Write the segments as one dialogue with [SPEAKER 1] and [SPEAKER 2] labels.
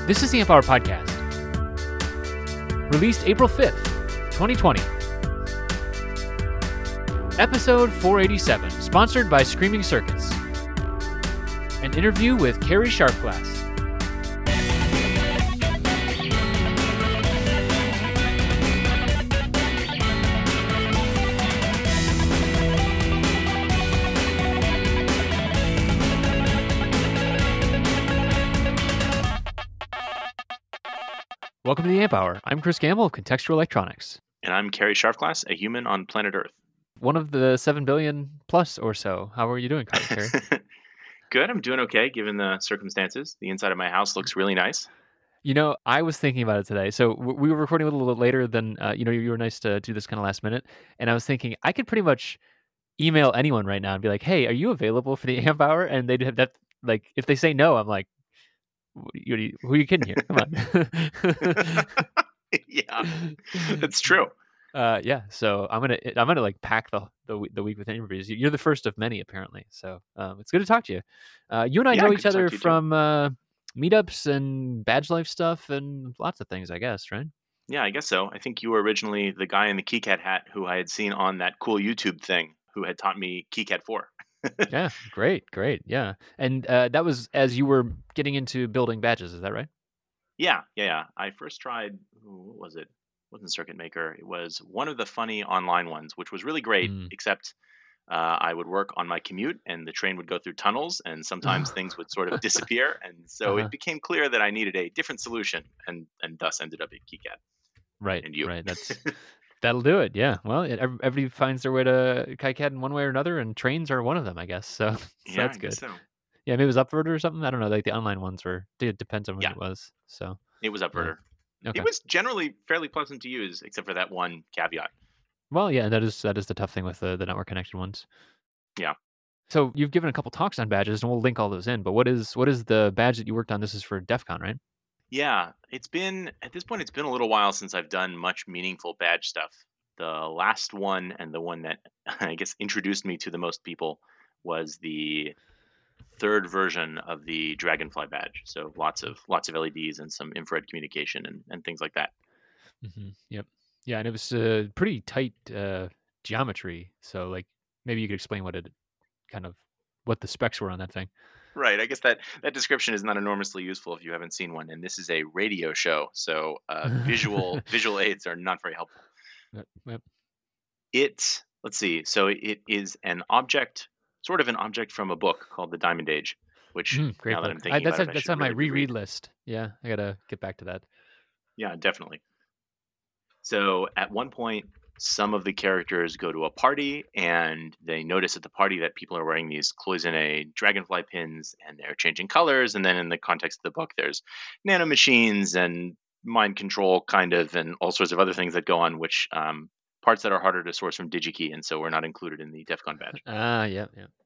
[SPEAKER 1] This is the Amp Hour Podcast, released April 5th, 2020. Episode 487, sponsored by Screaming Circus. An interview with Carrie Sharpglass. Welcome to the Amp Hour. I'm Chris Gamble of Contextual Electronics.
[SPEAKER 2] And I'm Carrie Sharpglass, a human on planet Earth.
[SPEAKER 1] One of the 7 billion plus or so. How are you doing, Carrie?
[SPEAKER 2] Good. I'm doing okay, given the circumstances. The inside of my house looks really nice.
[SPEAKER 1] You know, I was thinking about it today. So we were recording a little later than, you were nice to do this kind of last minute. And I was thinking I could pretty much email anyone right now and be like, hey, are you available for the Amp Hour? And they'd have that, like, if they say no, I'm like, who are you kidding here? Come on.
[SPEAKER 2] Yeah, that's true.
[SPEAKER 1] So I'm gonna like pack the week with interviews. You're the first of many, apparently. So it's good to talk to you. You and I know each other from meetups and badge life stuff and lots of things, I guess, right?
[SPEAKER 2] Yeah, I guess so. I think you were originally the guy in the KiCad hat who I had seen on that cool YouTube thing who had taught me KiCad 4.
[SPEAKER 1] Yeah, great. Yeah. And that was as you were getting into building badges, is that right?
[SPEAKER 2] Yeah. I first tried, what was it? It wasn't Circuit Maker. It was one of the funny online ones, which was really great, except I would work on my commute and the train would go through tunnels and sometimes things would sort of disappear. And so it became clear that I needed a different solution and thus ended up at KiCad.
[SPEAKER 1] Right.
[SPEAKER 2] And you.
[SPEAKER 1] Right. That'll do it. Yeah. Well, everybody finds their way to KiCad in one way or another, and trains are one of them, I guess. So that's good.
[SPEAKER 2] So.
[SPEAKER 1] Yeah, maybe it was Upverter or something. I don't know. Like the online ones it depends on when it was. So
[SPEAKER 2] it was Upverter.
[SPEAKER 1] Okay.
[SPEAKER 2] It was generally fairly pleasant to use, except for that one caveat.
[SPEAKER 1] Well, yeah, that is the tough thing with the network connection ones.
[SPEAKER 2] Yeah.
[SPEAKER 1] So you've given a couple talks on badges, and we'll link all those in. But what is the badge that you worked on? This is for DEF CON, right?
[SPEAKER 2] Yeah, at this point, it's been a little while since I've done much meaningful badge stuff. The last one, and the one that I guess introduced me to the most people, was the third version of the Dragonfly badge. So lots of LEDs and some infrared communication and things like that.
[SPEAKER 1] Mm-hmm. Yep. Yeah, and it was pretty tight geometry. So like maybe you could explain what the specs were on that thing.
[SPEAKER 2] Right. I guess that description is not enormously useful if you haven't seen one. And this is a radio show, so visual aids are not very helpful.
[SPEAKER 1] Yep.
[SPEAKER 2] Let's see. So it is sort of an object from a book called The Diamond Age, which now
[SPEAKER 1] great
[SPEAKER 2] that
[SPEAKER 1] book.
[SPEAKER 2] I'm thinking about it,
[SPEAKER 1] that's on my reread list. Yeah, I gotta get back to that.
[SPEAKER 2] Yeah, definitely. So at one point, some of the characters go to a party and they notice at the party that people are wearing these cloisonne dragonfly pins and they're changing colors. And then in the context of the book, there's nanomachines and mind control kind of and all sorts of other things that go on, which parts that are harder to source from DigiKey. And so we're not included in the DEF CON badge.
[SPEAKER 1] Yeah.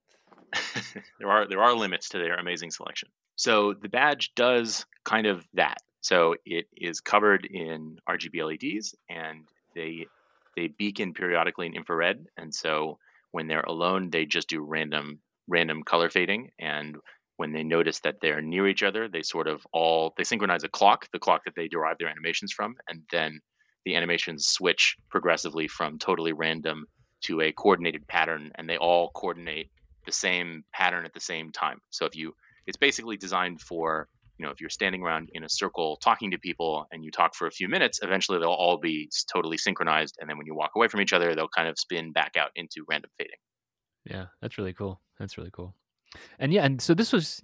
[SPEAKER 2] There are limits to their amazing selection. So the badge does kind of that. So it is covered in RGB LEDs and they beacon periodically in infrared, and so when they're alone, they just do random color fading. And when they notice that they're near each other, they synchronize the clock that they derive their animations from, and then the animations switch progressively from totally random to a coordinated pattern, and they all coordinate the same pattern at the same time. So it's basically designed for, if you're standing around in a circle talking to people and you talk for a few minutes, eventually they'll all be totally synchronized. And then when you walk away from each other, they'll kind of spin back out into random fading.
[SPEAKER 1] Yeah, that's really cool. And so this is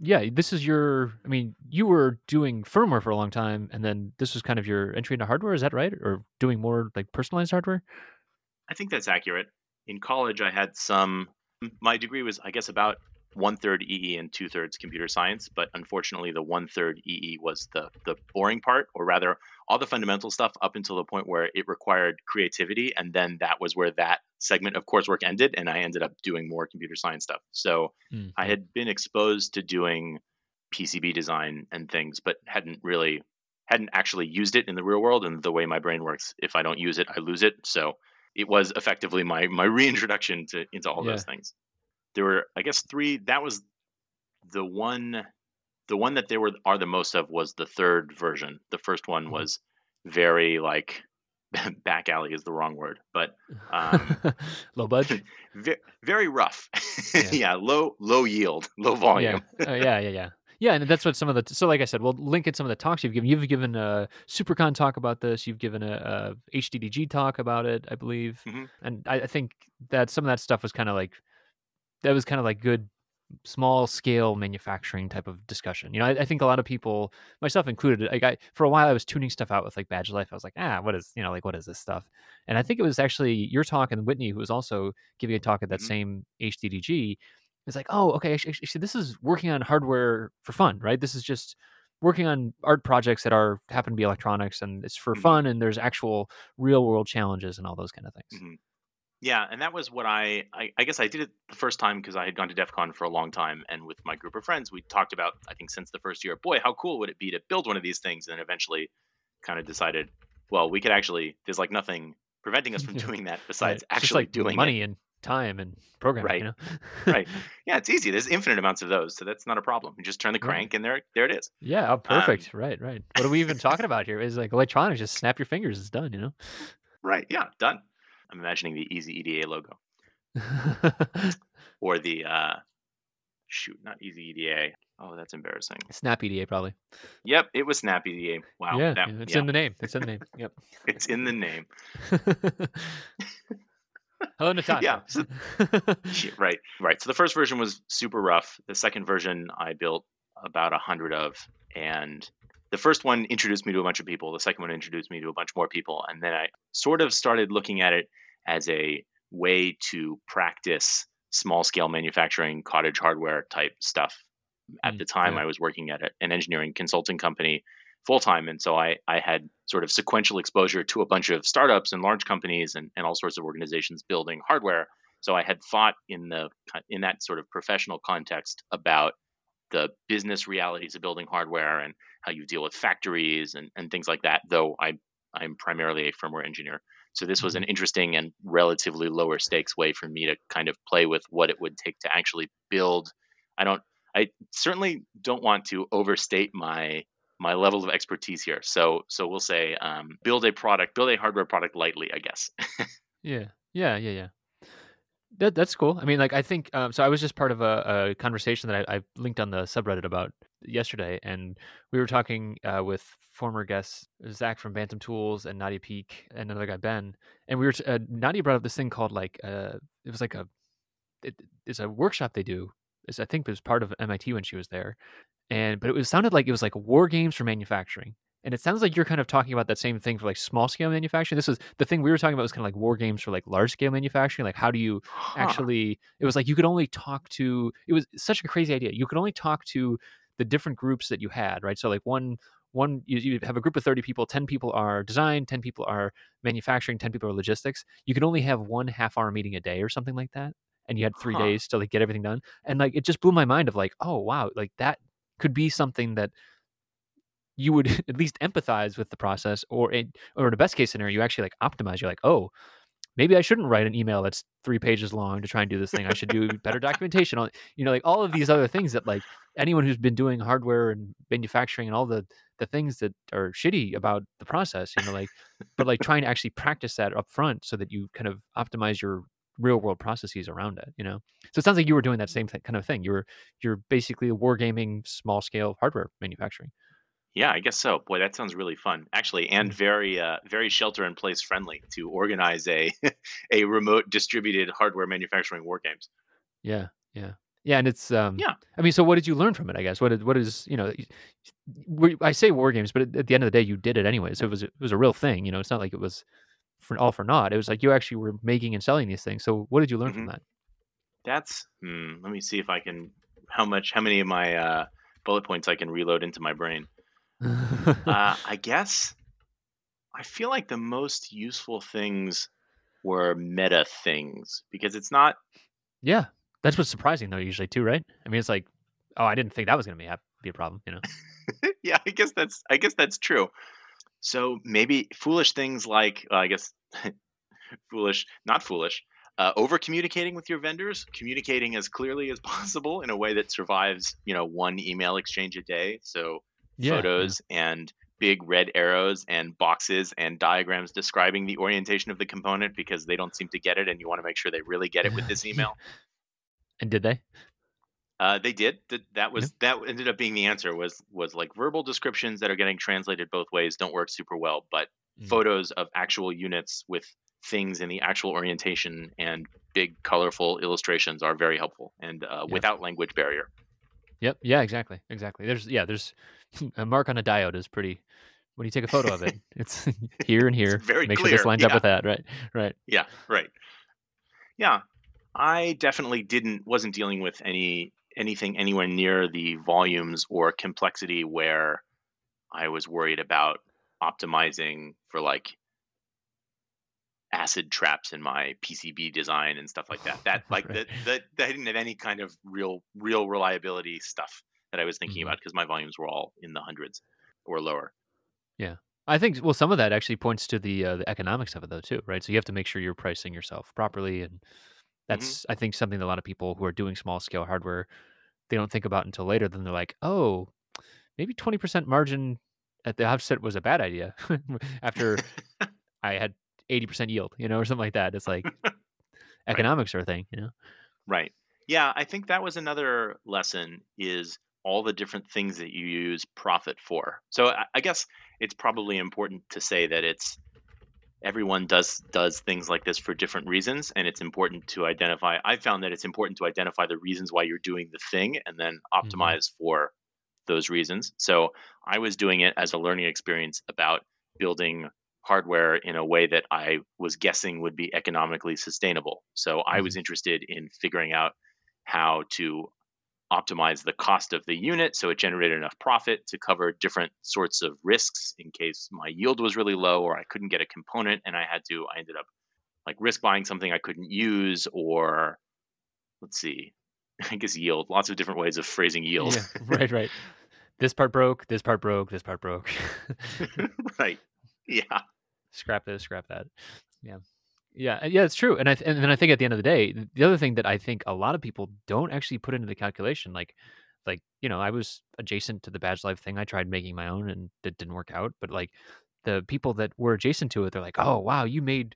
[SPEAKER 1] you were doing firmware for a long time, and then this was kind of your entry into hardware. Is that right? Or doing more like personalized hardware?
[SPEAKER 2] I think that's accurate. In college, I had my degree was, I guess, about 1/3 EE and 2/3 computer science, but unfortunately the 1/3 EE was the boring part, or rather all the fundamental stuff up until the point where it required creativity, and then that was where that segment of coursework ended, and I ended up doing more computer science stuff. So I had been exposed to doing PCB design and things, but hadn't actually used it in the real world, and the way my brain works, if I don't use it, I lose it. So it was effectively my reintroduction into all those things. There were, I guess, 3. That was the one the one that there are the most of was the third version. The first one
[SPEAKER 1] Mhm.
[SPEAKER 2] was very like back alley is the wrong word, but um,
[SPEAKER 1] Low budge.
[SPEAKER 2] very rough.
[SPEAKER 1] Yeah.
[SPEAKER 2] Yeah, low yield, low
[SPEAKER 1] Yeah.
[SPEAKER 2] volume.
[SPEAKER 1] Yeah. Yeah, and that's what some of the so like I said, we'll link in some of the talks you've given. You've given a SuperCon talk about this. You've given a HDDG talk about it, I believe.
[SPEAKER 2] Hmm.
[SPEAKER 1] And I think that some of that stuff was kind of like good small scale manufacturing type of discussion. I think a lot of people, myself included, like for a while I was tuning stuff out with like Badge Life. I was like, what is this stuff? And I think it was actually your talk and Whitney, who was also giving a talk at that
[SPEAKER 2] Hmm.
[SPEAKER 1] same HDDG. It's like, oh, okay, actually, this is working on hardware for fun, right? This is just working on art projects that happen to be electronics, and it's for
[SPEAKER 2] Hmm.
[SPEAKER 1] fun, and there's actual real world challenges and all those kind of things.
[SPEAKER 2] Hmm. Yeah, and that was what I guess I did it the first time because I had gone to DEF CON for a long time, and with my group of friends, we talked about, I think since the first year, boy, how cool would it be to build one of these things, and then eventually kind of decided, well, we could actually, there's like nothing preventing us from
[SPEAKER 1] Yeah,
[SPEAKER 2] doing that
[SPEAKER 1] right.
[SPEAKER 2] besides
[SPEAKER 1] It's just
[SPEAKER 2] actually
[SPEAKER 1] like
[SPEAKER 2] doing it.
[SPEAKER 1] money and time and programming,
[SPEAKER 2] Right,
[SPEAKER 1] you know?
[SPEAKER 2] right. Yeah, it's easy. There's infinite amounts of those, so that's not a problem. You just turn the
[SPEAKER 1] Right.
[SPEAKER 2] crank, and there it is.
[SPEAKER 1] Yeah, oh,
[SPEAKER 2] Um,
[SPEAKER 1] perfect. Right. What are we even talking about here? Is like electronics, just snap your fingers, it's done.
[SPEAKER 2] right, yeah, done. I'm imagining the Easy EDA logo or the shoot, not Easy EDA. Oh, that's embarrassing.
[SPEAKER 1] Snap EDA probably.
[SPEAKER 2] Yep, it was Snap EDA. Wow,
[SPEAKER 1] Yeah,
[SPEAKER 2] that
[SPEAKER 1] yeah, it's
[SPEAKER 2] yeah,
[SPEAKER 1] in the name. It's in the name. Yep.
[SPEAKER 2] it's in the name.
[SPEAKER 1] Hello,
[SPEAKER 2] Yeah,
[SPEAKER 1] Natasha.
[SPEAKER 2] so, yeah, right. So the first version was super rough. The second version I built about 100 of, and the first one introduced me to a bunch of people. The second one introduced me to a bunch more people, and then I sort of started looking at it as a way to practice small scale manufacturing, cottage hardware type stuff. At the time,
[SPEAKER 1] Yeah.
[SPEAKER 2] I was working at an engineering consulting company full time, and so I had sort of sequential exposure to a bunch of startups and large companies and all sorts of organizations building hardware. So I had thought in that sort of professional context about the business realities of building hardware and how you deal with factories and things like that. Though I'm primarily a firmware engineer, so this was an
[SPEAKER 1] Mhm.
[SPEAKER 2] interesting and relatively lower stakes way for me to kind of play with what it would take to actually build. I don't. I certainly don't want to overstate my level of expertise here. So we'll say build a hardware product lightly, I guess.
[SPEAKER 1] Yeah. That's cool. I mean, like I think so. I was just part of a conversation that I linked on the subreddit about yesterday, and we were talking with former guests Zach from Bantam Tools and Nadia Peak and another guy Ben, and Nadia brought up this thing called like it was like it, it's a workshop they do. I think it was part of MIT when she was there, but it sounded like it was like war games for manufacturing. And it sounds like you're kind of talking about that same thing for like small scale manufacturing. This was the thing we were talking about was kind of like war games for like large scale manufacturing. Like how do you
[SPEAKER 2] Huh.
[SPEAKER 1] actually? It was like you could only talk to. It was such a crazy idea. You could only talk to the different groups that you had, right? So like you have a group of 30 people. 10 people are design. 10 people are manufacturing. 10 people are logistics. You can only have 1 half-hour meeting a day or something like that. And you had three
[SPEAKER 2] Huh.
[SPEAKER 1] days to like get everything done. And like it just blew my mind of like, oh wow, like that could be something that you would at least empathize with the process, or in the best case scenario, you actually like optimize. You're like, oh, maybe I shouldn't write an email that's 3 pages long to try and do this thing. I should do better documentation on, like all of these other things that like anyone who's been doing hardware and manufacturing and all the things that are shitty about the process, like, but like trying to actually practice that up front so that you kind of optimize your real world processes around it. So it sounds like you were doing that same kind of thing. You're basically wargaming small scale hardware manufacturing.
[SPEAKER 2] Yeah, I guess so. Boy, that sounds really fun, actually, and
[SPEAKER 1] Yeah.
[SPEAKER 2] very shelter in place friendly to organize a a remote distributed hardware manufacturing war games.
[SPEAKER 1] Yeah, and it's
[SPEAKER 2] Yeah.
[SPEAKER 1] I mean, so what did you learn from it? I guess what is I say war games, but at the end of the day, you did it anyways. It was a real thing. It's not like it was for naught. It was like you actually were making and selling these things. So what did you learn from
[SPEAKER 2] Hmm.
[SPEAKER 1] that?
[SPEAKER 2] Let me see if I can how many of my bullet points I can reload into my brain. I guess I feel like the most useful things were meta things because it's not.
[SPEAKER 1] Yeah, that's what's surprising though. Usually too, right? I mean, it's like, oh, I didn't think that was going to be a problem.
[SPEAKER 2] Yeah, I guess that's true. So maybe foolish things like I guess foolish, not foolish. over communicating with your vendors, communicating as clearly as possible in a way that survives, one email exchange a day. So
[SPEAKER 1] Yeah, yeah.
[SPEAKER 2] photos and big red arrows and boxes and diagrams describing the orientation of the component because they don't seem to get it, and you want to make sure they really get it with this
[SPEAKER 1] Yeah.
[SPEAKER 2] email.
[SPEAKER 1] And did they?
[SPEAKER 2] They did. That
[SPEAKER 1] Yeah.
[SPEAKER 2] was that ended up being the answer. Was like verbal descriptions that are getting translated both ways don't work super well, but
[SPEAKER 1] Mm.
[SPEAKER 2] photos of actual units with things in the actual orientation and big colorful illustrations are very helpful and
[SPEAKER 1] Yep.
[SPEAKER 2] without language barrier.
[SPEAKER 1] Yep. Yeah, exactly. Exactly. There's a mark on a diode is pretty when you take a photo of it, it's here and
[SPEAKER 2] It's
[SPEAKER 1] here.
[SPEAKER 2] very
[SPEAKER 1] Make sure this
[SPEAKER 2] clear.
[SPEAKER 1] lines up
[SPEAKER 2] Yeah,
[SPEAKER 1] with that, right? Right.
[SPEAKER 2] yeah, right. Yeah, I definitely wasn't dealing with anything anywhere near the volumes or complexity where I was worried about optimizing for like acid traps in my PCB design and stuff like that. That like
[SPEAKER 1] Right.
[SPEAKER 2] that didn't have any kind of real reliability stuff that I was thinking
[SPEAKER 1] Mhm.
[SPEAKER 2] about because my volumes were all in the hundreds or lower.
[SPEAKER 1] Yeah. I think well, some of that actually points to the economics of it though too, right? So you have to make sure you're pricing yourself properly, and
[SPEAKER 2] Hmm.
[SPEAKER 1] that's I think something that a lot of people who are doing small scale hardware they don't think about until later. Then they're like, oh, maybe 20% margin at the outset was a bad idea. After I had 80% yield, or something like that. It's like
[SPEAKER 2] Right.
[SPEAKER 1] economics are a thing.
[SPEAKER 2] Right. Yeah, I think that was another lesson is all the different things that you use profit for. So I guess it's probably important to say that it's everyone does things like this for different reasons, and it's important to identify. I found that it's important to identify the reasons why you're doing the thing and then
[SPEAKER 1] Hmm.
[SPEAKER 2] optimize for those reasons. So I was doing it as a learning experience about building hardware in a way that I was guessing would be economically sustainable. So I was
[SPEAKER 1] Hmm.
[SPEAKER 2] interested in figuring out how to optimize the cost of the unit so it generated enough profit to cover different sorts of risks in case my yield was really low or I couldn't get a component and I ended up like risk buying something I couldn't use, or let's see, I guess yield, lots of different ways of phrasing yield.
[SPEAKER 1] Yeah, right, right. This part broke. This part broke. This part broke.
[SPEAKER 2] Right. Yeah.
[SPEAKER 1] Scrap this. Scrap that. Yeah. Yeah, yeah, it's true, and then I think at the end of the day, the other thing that I think a lot of people don't actually put into the calculation, like I was adjacent to the Badge Life thing. I tried making my own, and it didn't work out. But like the people that were adjacent to it, they're like, "Oh, wow, you made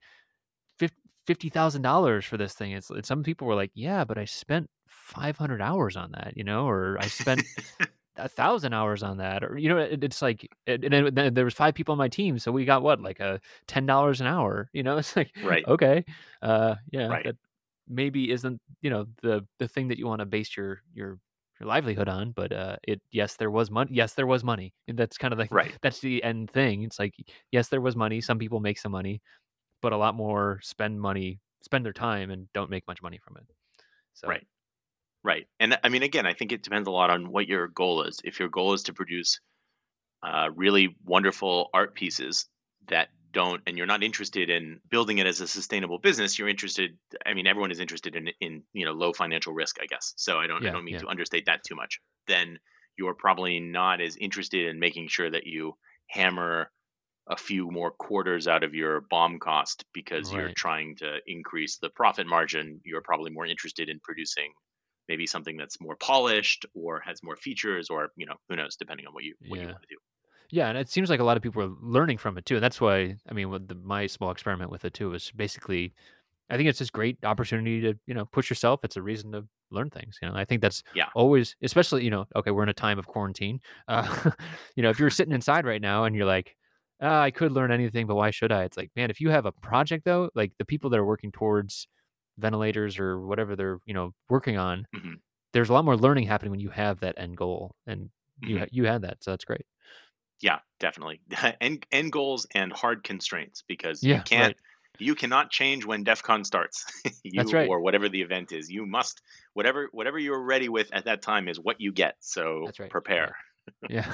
[SPEAKER 1] $50,000 for this thing." It's some people were like, "Yeah, but I spent 500 hours on that," or I spent 1,000 hours on that, or it's like, and then there was 5 people on my team, so we got what, like a $10 an hour. It's like
[SPEAKER 2] Right.
[SPEAKER 1] okay, yeah,
[SPEAKER 2] Right.
[SPEAKER 1] that maybe isn't the thing that you want to base your livelihood on, but it yes there was money, yes there was money, and that's kind of like
[SPEAKER 2] Right.
[SPEAKER 1] that's the end thing. It's like yes there was money, some people make some money, but a lot more spend their time and don't make much money from it. So
[SPEAKER 2] Right. Right. And I mean, again, I think it depends a lot on what your goal is. If your goal is to produce really wonderful art pieces that don't, and you're not interested in building it as a sustainable business, you're interested. I mean, everyone is interested in low financial risk, I guess. So I
[SPEAKER 1] yeah,
[SPEAKER 2] don't mean
[SPEAKER 1] yeah,
[SPEAKER 2] to understate that too much. Then you're probably not as interested in making sure that you hammer a few more quarters out of your BOM cost because you're
[SPEAKER 1] right.
[SPEAKER 2] trying to increase the profit margin. You're probably more interested in producing maybe something that's more polished or has more features, or who knows, depending on what you
[SPEAKER 1] Yeah.
[SPEAKER 2] want to do.
[SPEAKER 1] Yeah, and it seems like a lot of people are learning from it too. And that's why, I mean, with my small experiment with it too is basically, I think it's this great opportunity to, push yourself. It's a reason to learn things. I think that's
[SPEAKER 2] Yeah.
[SPEAKER 1] always, especially, okay, we're in a time of quarantine. If you're sitting inside right now and you're like, I could learn anything, but why should I? It's like, man, if you have a project though, like the people that are working towards ventilators or whatever they're, working on,
[SPEAKER 2] Hmm.
[SPEAKER 1] there's a lot more learning happening when you have that end goal, and
[SPEAKER 2] Hmm.
[SPEAKER 1] you had that, so that's great.
[SPEAKER 2] Yeah, definitely. End goals and hard constraints because
[SPEAKER 1] Yeah, right.
[SPEAKER 2] you cannot change when DEF CON starts.
[SPEAKER 1] That's
[SPEAKER 2] You
[SPEAKER 1] right.
[SPEAKER 2] or whatever the event is. You must whatever you're ready with at that time is what you get. So
[SPEAKER 1] That's right.
[SPEAKER 2] prepare.
[SPEAKER 1] Right. Yeah.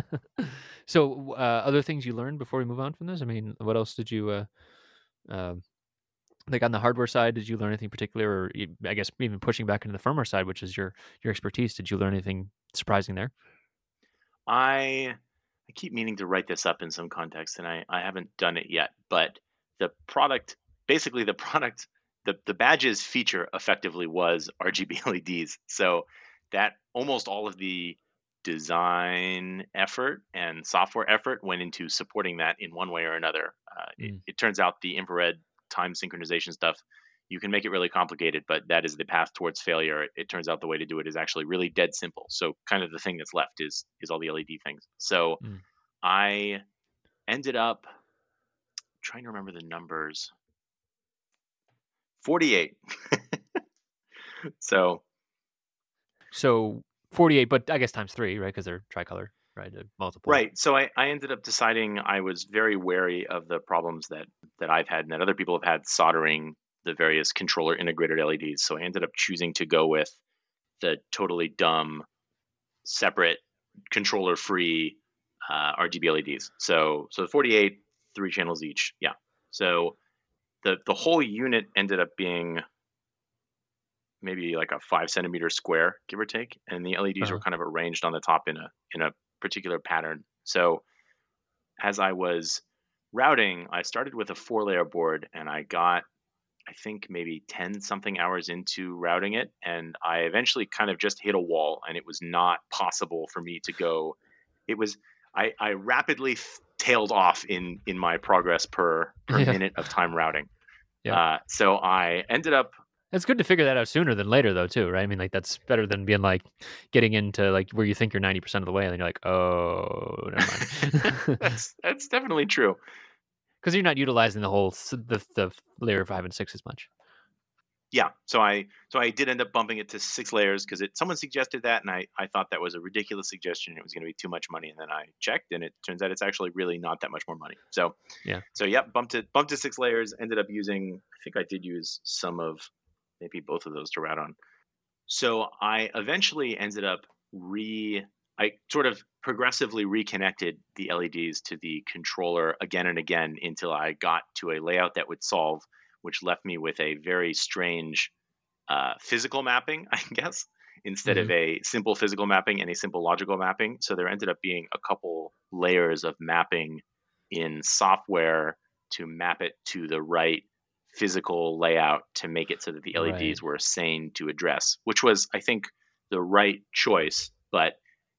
[SPEAKER 1] So, other things you learned before we move on from this? I mean, what else did you, um, like on the hardware side, did you learn anything particular, or I guess even pushing back into the firmware side, which is your expertise, did you learn anything surprising there?
[SPEAKER 2] I keep meaning to write this up in some context, and I haven't done it yet. But the product, basically, the product the badges feature effectively was RGB LEDs. So that almost all of the design effort and software effort went into supporting that in one way or another. It turns out the infrared time synchronization stuff, you can make it really complicated, but that is the path towards failure. It turns out the way to do it is actually really dead simple. So kind of the thing that's left is all the LED things. So I ended up trying to remember the numbers. 48. So
[SPEAKER 1] 48, but I guess times 3, right? Because they're tricolor, right? Multiple.
[SPEAKER 2] Right. So I ended up deciding I was very wary of the problems that I've had and that other people have had soldering the various controller integrated LEDs. So I ended up choosing to go with the totally dumb, separate, controller free RGB LEDs. So the 48, 3 channels each. Yeah. So the whole unit ended up being maybe like a 5 centimeter square, give or take, and the LEDs were kind of arranged on the top in a particular pattern. So as I was routing, I started with a 4-layer board, and I got, I think, maybe 10 something hours into routing it, and I eventually kind of just hit a wall, and it was not possible for me to go. It was I rapidly tailed off in my progress per minute of time routing. Yeah. So I ended up.
[SPEAKER 1] It's good to figure that out sooner than later, though, too, right? I mean, like, that's better than being like getting into like where you think you're 90% of the way, and then you're like, oh, never
[SPEAKER 2] mind. that's definitely true.
[SPEAKER 1] Because you're not utilizing the whole the layer 5 and 6 as much.
[SPEAKER 2] Yeah, so I did end up bumping it to 6 layers because someone suggested that, and I thought that was a ridiculous suggestion. It was going to be too much money, and then I checked, and it turns out it's actually really not that much more money. So bumped to 6 layers. Ended up using, I think I did use some of maybe both of those to route on. So I eventually ended up I sort of progressively reconnected the LEDs to the controller again and again until I got to a layout that would solve, which left me with a very strange physical mapping, I guess, instead of a simple physical mapping and a simple logical mapping. So there ended up being a couple layers of mapping in software to map it to the right physical layout to make it so that the LEDs were sane to address, which was, I think, the right choice. But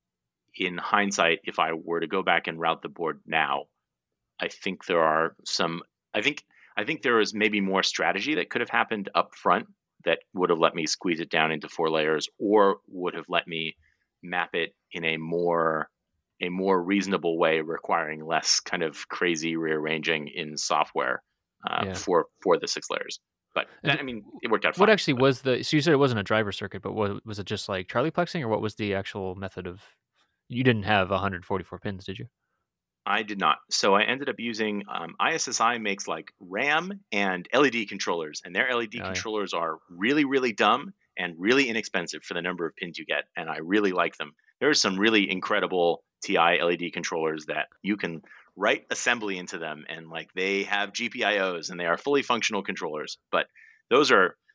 [SPEAKER 2] in hindsight, if I were to go back and route the board now, I think there are some. I think there was maybe more strategy that could have happened up front that would have let me squeeze it down into 4 layers, or would have let me map it in a more reasonable way, requiring less kind of crazy rearranging in software for the 6 layers. But I mean, it worked out fine.
[SPEAKER 1] What actually was so you said it wasn't a driver circuit, but was it just like Charlie plexing, or what was the actual method of? You didn't have 144 pins, did you?
[SPEAKER 2] I did not. So I ended up using ISSI makes like RAM and LED controllers, and their LED controllers are really, really dumb and really inexpensive for the number of pins you get, and I really like them. There's some really incredible TI LED controllers that you can write assembly into them, and like they have GPIOs and they are fully functional controllers. But those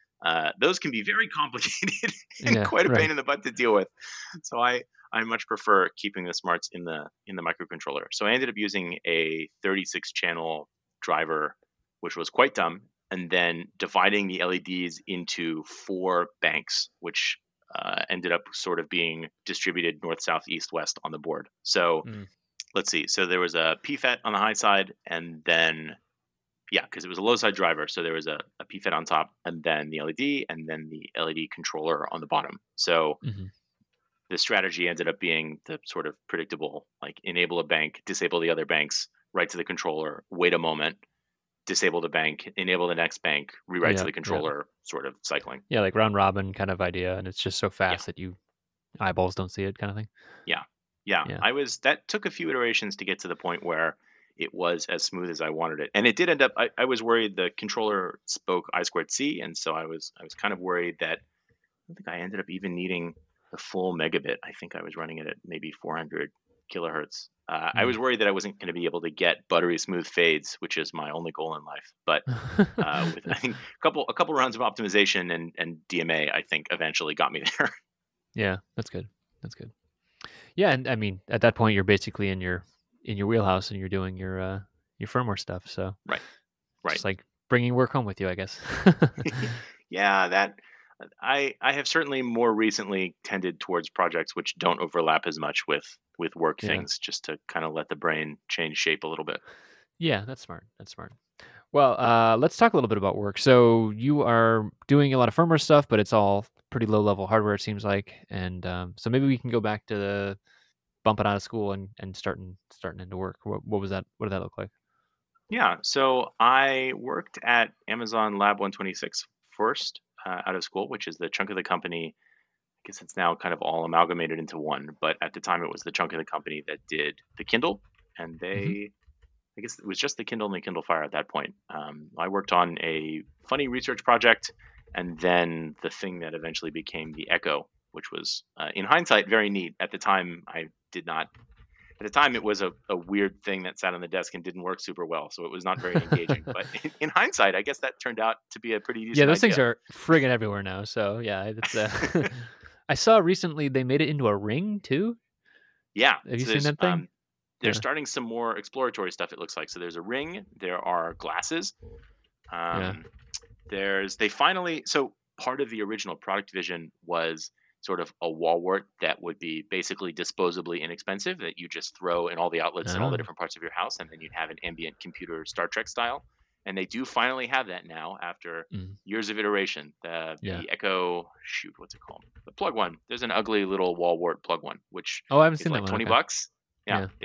[SPEAKER 2] can be very complicated and quite a pain in the butt to deal with. So I much prefer keeping the smarts in the microcontroller. So I ended up using a 36 channel driver, which was quite dumb, and then dividing the LEDs into 4 banks, which ended up sort of being distributed north, south, east, west on the board. So let's see. So there was a PFET on the high side, and then because it was a low side driver, so there was a PFET on top, and then the LED, and then the LED controller on the bottom. So the strategy ended up being the sort of predictable, like enable a bank, disable the other banks, write to the controller, wait a moment, disable the bank, enable the next bank, rewrite to the controller, sort of cycling.
[SPEAKER 1] Yeah, like round robin kind of idea, and it's just so fast that you eyeballs don't see it, kind of thing.
[SPEAKER 2] Yeah. That took a few iterations to get to the point where it was as smooth as I wanted it, and it did end up. I was worried the controller spoke I2C, and so I was kind of worried that I don't think I ended up even needing the full megabit. I think I was running it at maybe 400 kilohertz. I was worried that I wasn't going to be able to get buttery smooth fades, which is my only goal in life. But with I think a couple rounds of optimization and DMA, I think eventually got me there.
[SPEAKER 1] Yeah, that's good. That's good. Yeah, and I mean, at that point, you're basically in your wheelhouse, and you're doing your firmware stuff. So
[SPEAKER 2] right,
[SPEAKER 1] just like bringing work home with you, I guess.
[SPEAKER 2] Yeah, that I have certainly more recently tended towards projects which don't overlap as much with work
[SPEAKER 1] Yeah.
[SPEAKER 2] things, just to kind of let the brain change shape a little bit.
[SPEAKER 1] Yeah, that's smart. That's smart. Well, let's talk a little bit about work. So you are doing a lot of firmware stuff, but it's all pretty low level hardware, it seems like. And so maybe we can go back to the bumping out of school and starting into work. What was that? What did that look like?
[SPEAKER 2] Yeah, so I worked at Amazon Lab 126 first out of school, which is the chunk of the company. I guess it's now kind of all amalgamated into one, but at the time it was the chunk of the company that did the Kindle, and
[SPEAKER 1] Hmm.
[SPEAKER 2] I guess it was just the Kindle and the Kindle Fire at that point. I worked on a funny research project, and then the thing that eventually became the Echo, which was, in hindsight, very neat. At the time, I did not. At the time, it was a weird thing that sat on the desk and didn't work super well, so it was not very engaging. But in hindsight, I guess that turned out to be a pretty
[SPEAKER 1] Yeah,
[SPEAKER 2] decent
[SPEAKER 1] those things
[SPEAKER 2] idea.
[SPEAKER 1] are friggin' everywhere now. So yeah, it's. I saw recently they made it into a ring too.
[SPEAKER 2] Yeah,
[SPEAKER 1] Have you
[SPEAKER 2] so
[SPEAKER 1] seen
[SPEAKER 2] there's
[SPEAKER 1] that thing?
[SPEAKER 2] they're
[SPEAKER 1] Yeah,
[SPEAKER 2] starting some more exploratory stuff. It looks like so. There's a ring. There are glasses.
[SPEAKER 1] yeah.
[SPEAKER 2] Um, there's they finally so part of the original product vision was sort of a wall wart that would be basically disposably inexpensive that you just throw in all the outlets in all the
[SPEAKER 1] Oh,
[SPEAKER 2] different parts of your house, and then you'd have an ambient computer Star Trek style. And they do finally have that now after
[SPEAKER 1] mm,
[SPEAKER 2] years of iteration.
[SPEAKER 1] yeah.
[SPEAKER 2] The Echo, shoot, what's it called? The plug one. There's an ugly little wall wart plug one, which
[SPEAKER 1] Oh, I haven't
[SPEAKER 2] is
[SPEAKER 1] seen that
[SPEAKER 2] like
[SPEAKER 1] one.
[SPEAKER 2] 20
[SPEAKER 1] Okay.
[SPEAKER 2] bucks. Yeah,
[SPEAKER 1] Yeah,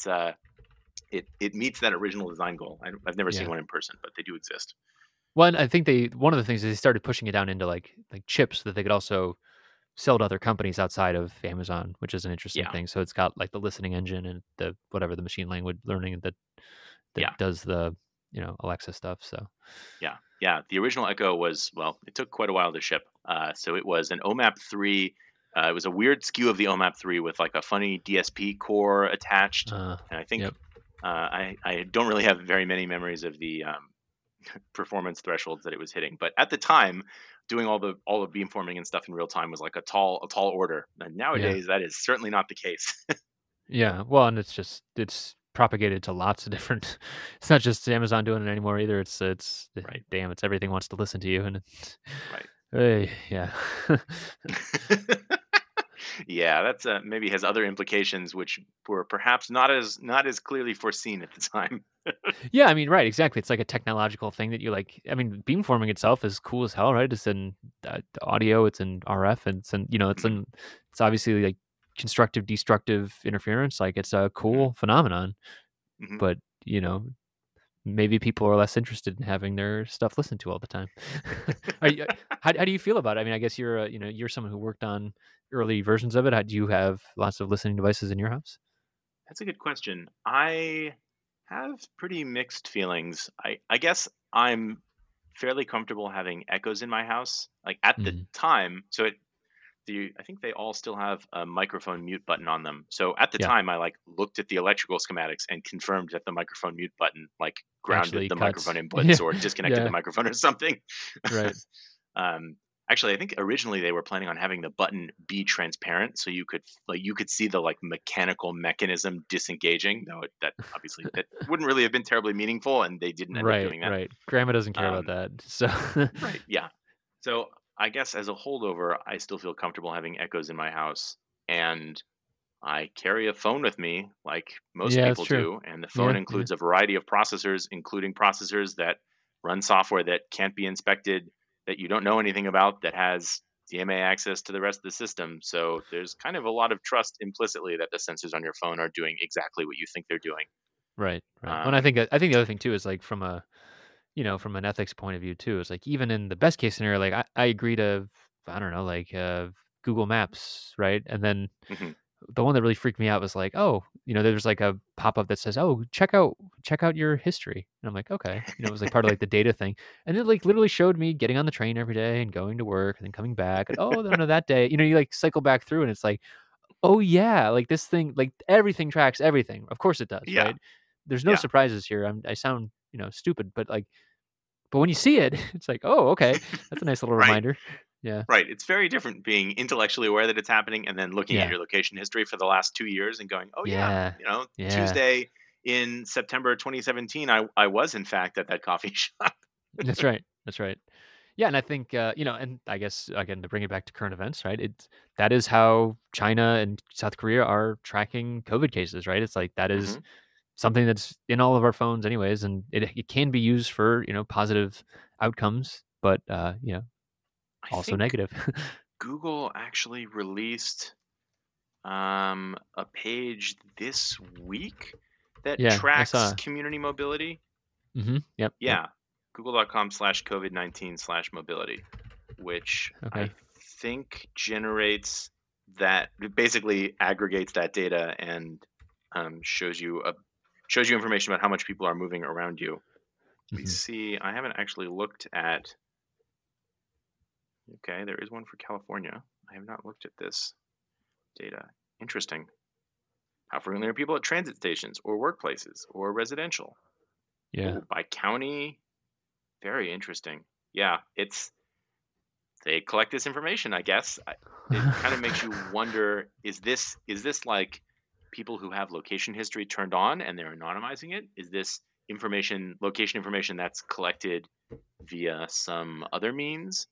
[SPEAKER 2] it meets that original design goal. I've never seen
[SPEAKER 1] yeah.
[SPEAKER 2] one in person, but they do exist.
[SPEAKER 1] One, I think one of the things is they started pushing it down into like chips so that they could also sell to other companies outside of Amazon, which is an interesting
[SPEAKER 2] Yeah,
[SPEAKER 1] thing. So it's got like the listening engine and the whatever the machine language learning that
[SPEAKER 2] yeah,
[SPEAKER 1] does the Alexa stuff. So
[SPEAKER 2] yeah, yeah. The original Echo was, well, it took quite a while to ship. So it was an OMAP 3. It was a weird skew of the OMAP 3 with like a funny DSP core attached. And I think
[SPEAKER 1] yep,
[SPEAKER 2] I don't really have very many memories of the performance thresholds that it was hitting. But at the time, doing all the beamforming and stuff in real time was like a tall order. And
[SPEAKER 1] yeah,
[SPEAKER 2] nowadays, that is certainly not the case.
[SPEAKER 1] yeah. Well, and it's propagated to lots of different. It's not just Amazon doing it anymore either. It's
[SPEAKER 2] Right,
[SPEAKER 1] damn, it's everything wants to listen to you, and it's,
[SPEAKER 2] right.
[SPEAKER 1] yeah.
[SPEAKER 2] Yeah, that's maybe has other implications which were perhaps not as clearly foreseen at the time.
[SPEAKER 1] Yeah, I mean, right, exactly. It's like a technological thing that you like. I mean, beamforming itself is cool as hell, right? It's in audio, it's in RF, and it's in
[SPEAKER 2] Hmm.
[SPEAKER 1] it's obviously like constructive, destructive interference. Like it's a
[SPEAKER 2] Hmm.
[SPEAKER 1] cool phenomenon,
[SPEAKER 2] Hmm.
[SPEAKER 1] but you know, maybe people are less interested in having their stuff listened to all the time. Are you, how do you feel about it? I mean, I guess you're you're someone who worked on early versions of it. Do you have lots of listening devices in your house?
[SPEAKER 2] That's a good question. I have pretty mixed feelings. I guess I'm fairly comfortable having echoes in my house. Like at the
[SPEAKER 1] Mhm.
[SPEAKER 2] time, I think they all still have a microphone mute button on them. So at the
[SPEAKER 1] Yeah,
[SPEAKER 2] time, I like looked at the electrical schematics and confirmed that the microphone mute button like grounded
[SPEAKER 1] actually
[SPEAKER 2] the microphone
[SPEAKER 1] cuts. Yeah,
[SPEAKER 2] inputs or disconnected the
[SPEAKER 1] yeah,
[SPEAKER 2] microphone or something.
[SPEAKER 1] right.
[SPEAKER 2] um, Actually, I think originally they were planning on having the button be transparent, so you could see the like mechanical mechanism disengaging. Though that obviously that wouldn't really have been terribly meaningful, and they didn't end up
[SPEAKER 1] Right,
[SPEAKER 2] doing that.
[SPEAKER 1] right. Grandma doesn't care about
[SPEAKER 2] Um,
[SPEAKER 1] that. So
[SPEAKER 2] right? Yeah. So I guess as a holdover, I still feel comfortable having echoes in my house, and I carry a phone with me, like most
[SPEAKER 1] yeah, that's
[SPEAKER 2] people
[SPEAKER 1] true.
[SPEAKER 2] do, and the phone
[SPEAKER 1] Yeah, yeah.
[SPEAKER 2] includes a variety of processors, including processors that run software that can't be inspected, that you don't know anything about, that has DMA access to the rest of the system. So there's kind of a lot of trust implicitly that the sensors on your phone are doing exactly what you think they're doing.
[SPEAKER 1] Right, right. Well, and
[SPEAKER 2] Um,
[SPEAKER 1] I think the other thing too is like from a from an ethics point of view too, is like even in the best case scenario, like I agree to I don't know, like Google Maps, right? And then
[SPEAKER 2] mhm.
[SPEAKER 1] the one that really freaked me out was like, oh, there's like a pop up that says, oh, check out your history. And I'm like, okay. It was like part of like the data thing. And it like literally showed me getting on the train every day and going to work and then coming back. And oh, no, that day, you like cycle back through and it's like, oh yeah, like this thing, like everything tracks everything. Of course it does,
[SPEAKER 2] Yeah,
[SPEAKER 1] right? There's no
[SPEAKER 2] yeah,
[SPEAKER 1] surprises here. I sound, stupid, but like, but when you see it, it's like, oh, okay, that's a nice little
[SPEAKER 2] right.
[SPEAKER 1] reminder. Yeah,
[SPEAKER 2] Right. It's very different being intellectually aware that it's happening and then looking at
[SPEAKER 1] yeah,
[SPEAKER 2] your location history for the last 2 years and going, oh, yeah,
[SPEAKER 1] yeah, yeah.
[SPEAKER 2] Tuesday in September 2017, I was in fact at that coffee shop.
[SPEAKER 1] That's right. That's right. Yeah, and I think, and I guess again to bring it back to current events, right? That is how China and South Korea are tracking COVID cases, right? It's like that is
[SPEAKER 2] Hmm.
[SPEAKER 1] something that's in all of our phones anyways, and it can be used for, positive outcomes, but
[SPEAKER 2] I
[SPEAKER 1] also
[SPEAKER 2] think
[SPEAKER 1] negative.
[SPEAKER 2] Google actually released a page this week that
[SPEAKER 1] Yeah, I
[SPEAKER 2] tracks
[SPEAKER 1] saw.
[SPEAKER 2] community mobility.
[SPEAKER 1] Yep, yep.
[SPEAKER 2] Yeah, google.com/COVID-19/mobility, which
[SPEAKER 1] Okay.
[SPEAKER 2] I think generates that, it basically aggregates that data and shows you information about how much people are moving around you. Let me
[SPEAKER 1] Mhm.
[SPEAKER 2] see. I haven't actually looked at. Okay, there is one for California. I have not looked at this data. Interesting. How frequently are people at transit stations or workplaces or residential?
[SPEAKER 1] Yeah.
[SPEAKER 2] Oh, by county. Very interesting. Yeah, it's they collect this information, I guess. It kind of makes you wonder, is this like people who have location history turned on and they're anonymizing it? Is this location information that's collected via some other means?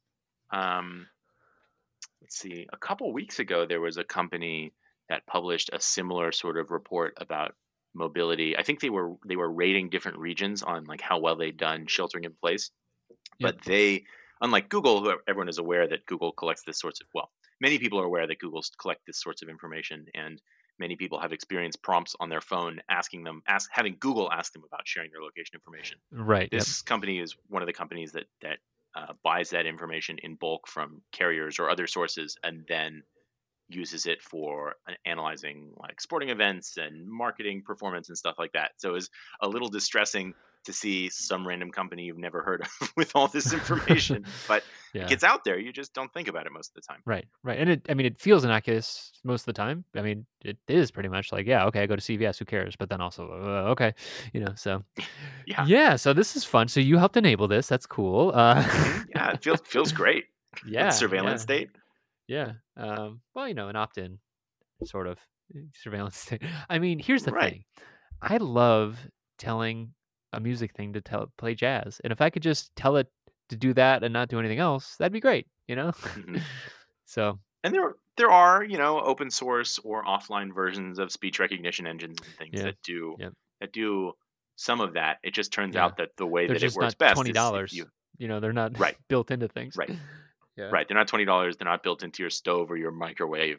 [SPEAKER 2] Um, let's see. A couple weeks ago, there was a company that published a similar sort of report about mobility. I think they were rating different regions on like how well they'd done sheltering in place.
[SPEAKER 1] Yep.
[SPEAKER 2] But they, unlike Google, who everyone is aware that Google collects this sorts of, well, many people are aware that Google's collect this sorts of information, and many people have experienced prompts on their phone having Google ask them about sharing their location information.
[SPEAKER 1] Right, yep.
[SPEAKER 2] This company is one of the companies that buys that information in bulk from carriers or other sources, and then uses it for analyzing like sporting events and marketing performance and stuff like that. So it's a little distressing to see some random company you've never heard of with all this information, but it
[SPEAKER 1] Yeah.
[SPEAKER 2] gets out there. You just don't think about it most of the time.
[SPEAKER 1] Right, right, and it feels innocuous most of the time. I mean, it is pretty much like, yeah, okay, I go to CVS, who cares? But then also, okay, so
[SPEAKER 2] Yeah.
[SPEAKER 1] yeah, so this is fun. So you helped enable this. That's cool.
[SPEAKER 2] Yeah. It feels great. It's
[SPEAKER 1] Yeah,
[SPEAKER 2] surveillance
[SPEAKER 1] yeah,
[SPEAKER 2] state.
[SPEAKER 1] yeah. Well, an opt-in sort of surveillance thing. I mean, here's the
[SPEAKER 2] Right.
[SPEAKER 1] thing. I love telling a music thing to play jazz, and if I could just tell it to do that and not do anything else, that'd be great.
[SPEAKER 2] Hmm.
[SPEAKER 1] So
[SPEAKER 2] And there are, open source or offline versions of speech recognition engines and things
[SPEAKER 1] yeah,
[SPEAKER 2] that
[SPEAKER 1] yeah,
[SPEAKER 2] do some of that. It just turns
[SPEAKER 1] yeah.
[SPEAKER 2] out that the way
[SPEAKER 1] They're
[SPEAKER 2] that it
[SPEAKER 1] just
[SPEAKER 2] works
[SPEAKER 1] not
[SPEAKER 2] best is if
[SPEAKER 1] $20.
[SPEAKER 2] you
[SPEAKER 1] They're not
[SPEAKER 2] right,
[SPEAKER 1] built into things.
[SPEAKER 2] right.
[SPEAKER 1] Yeah,
[SPEAKER 2] Right, they're not $20, they're not built into your stove or your microwave,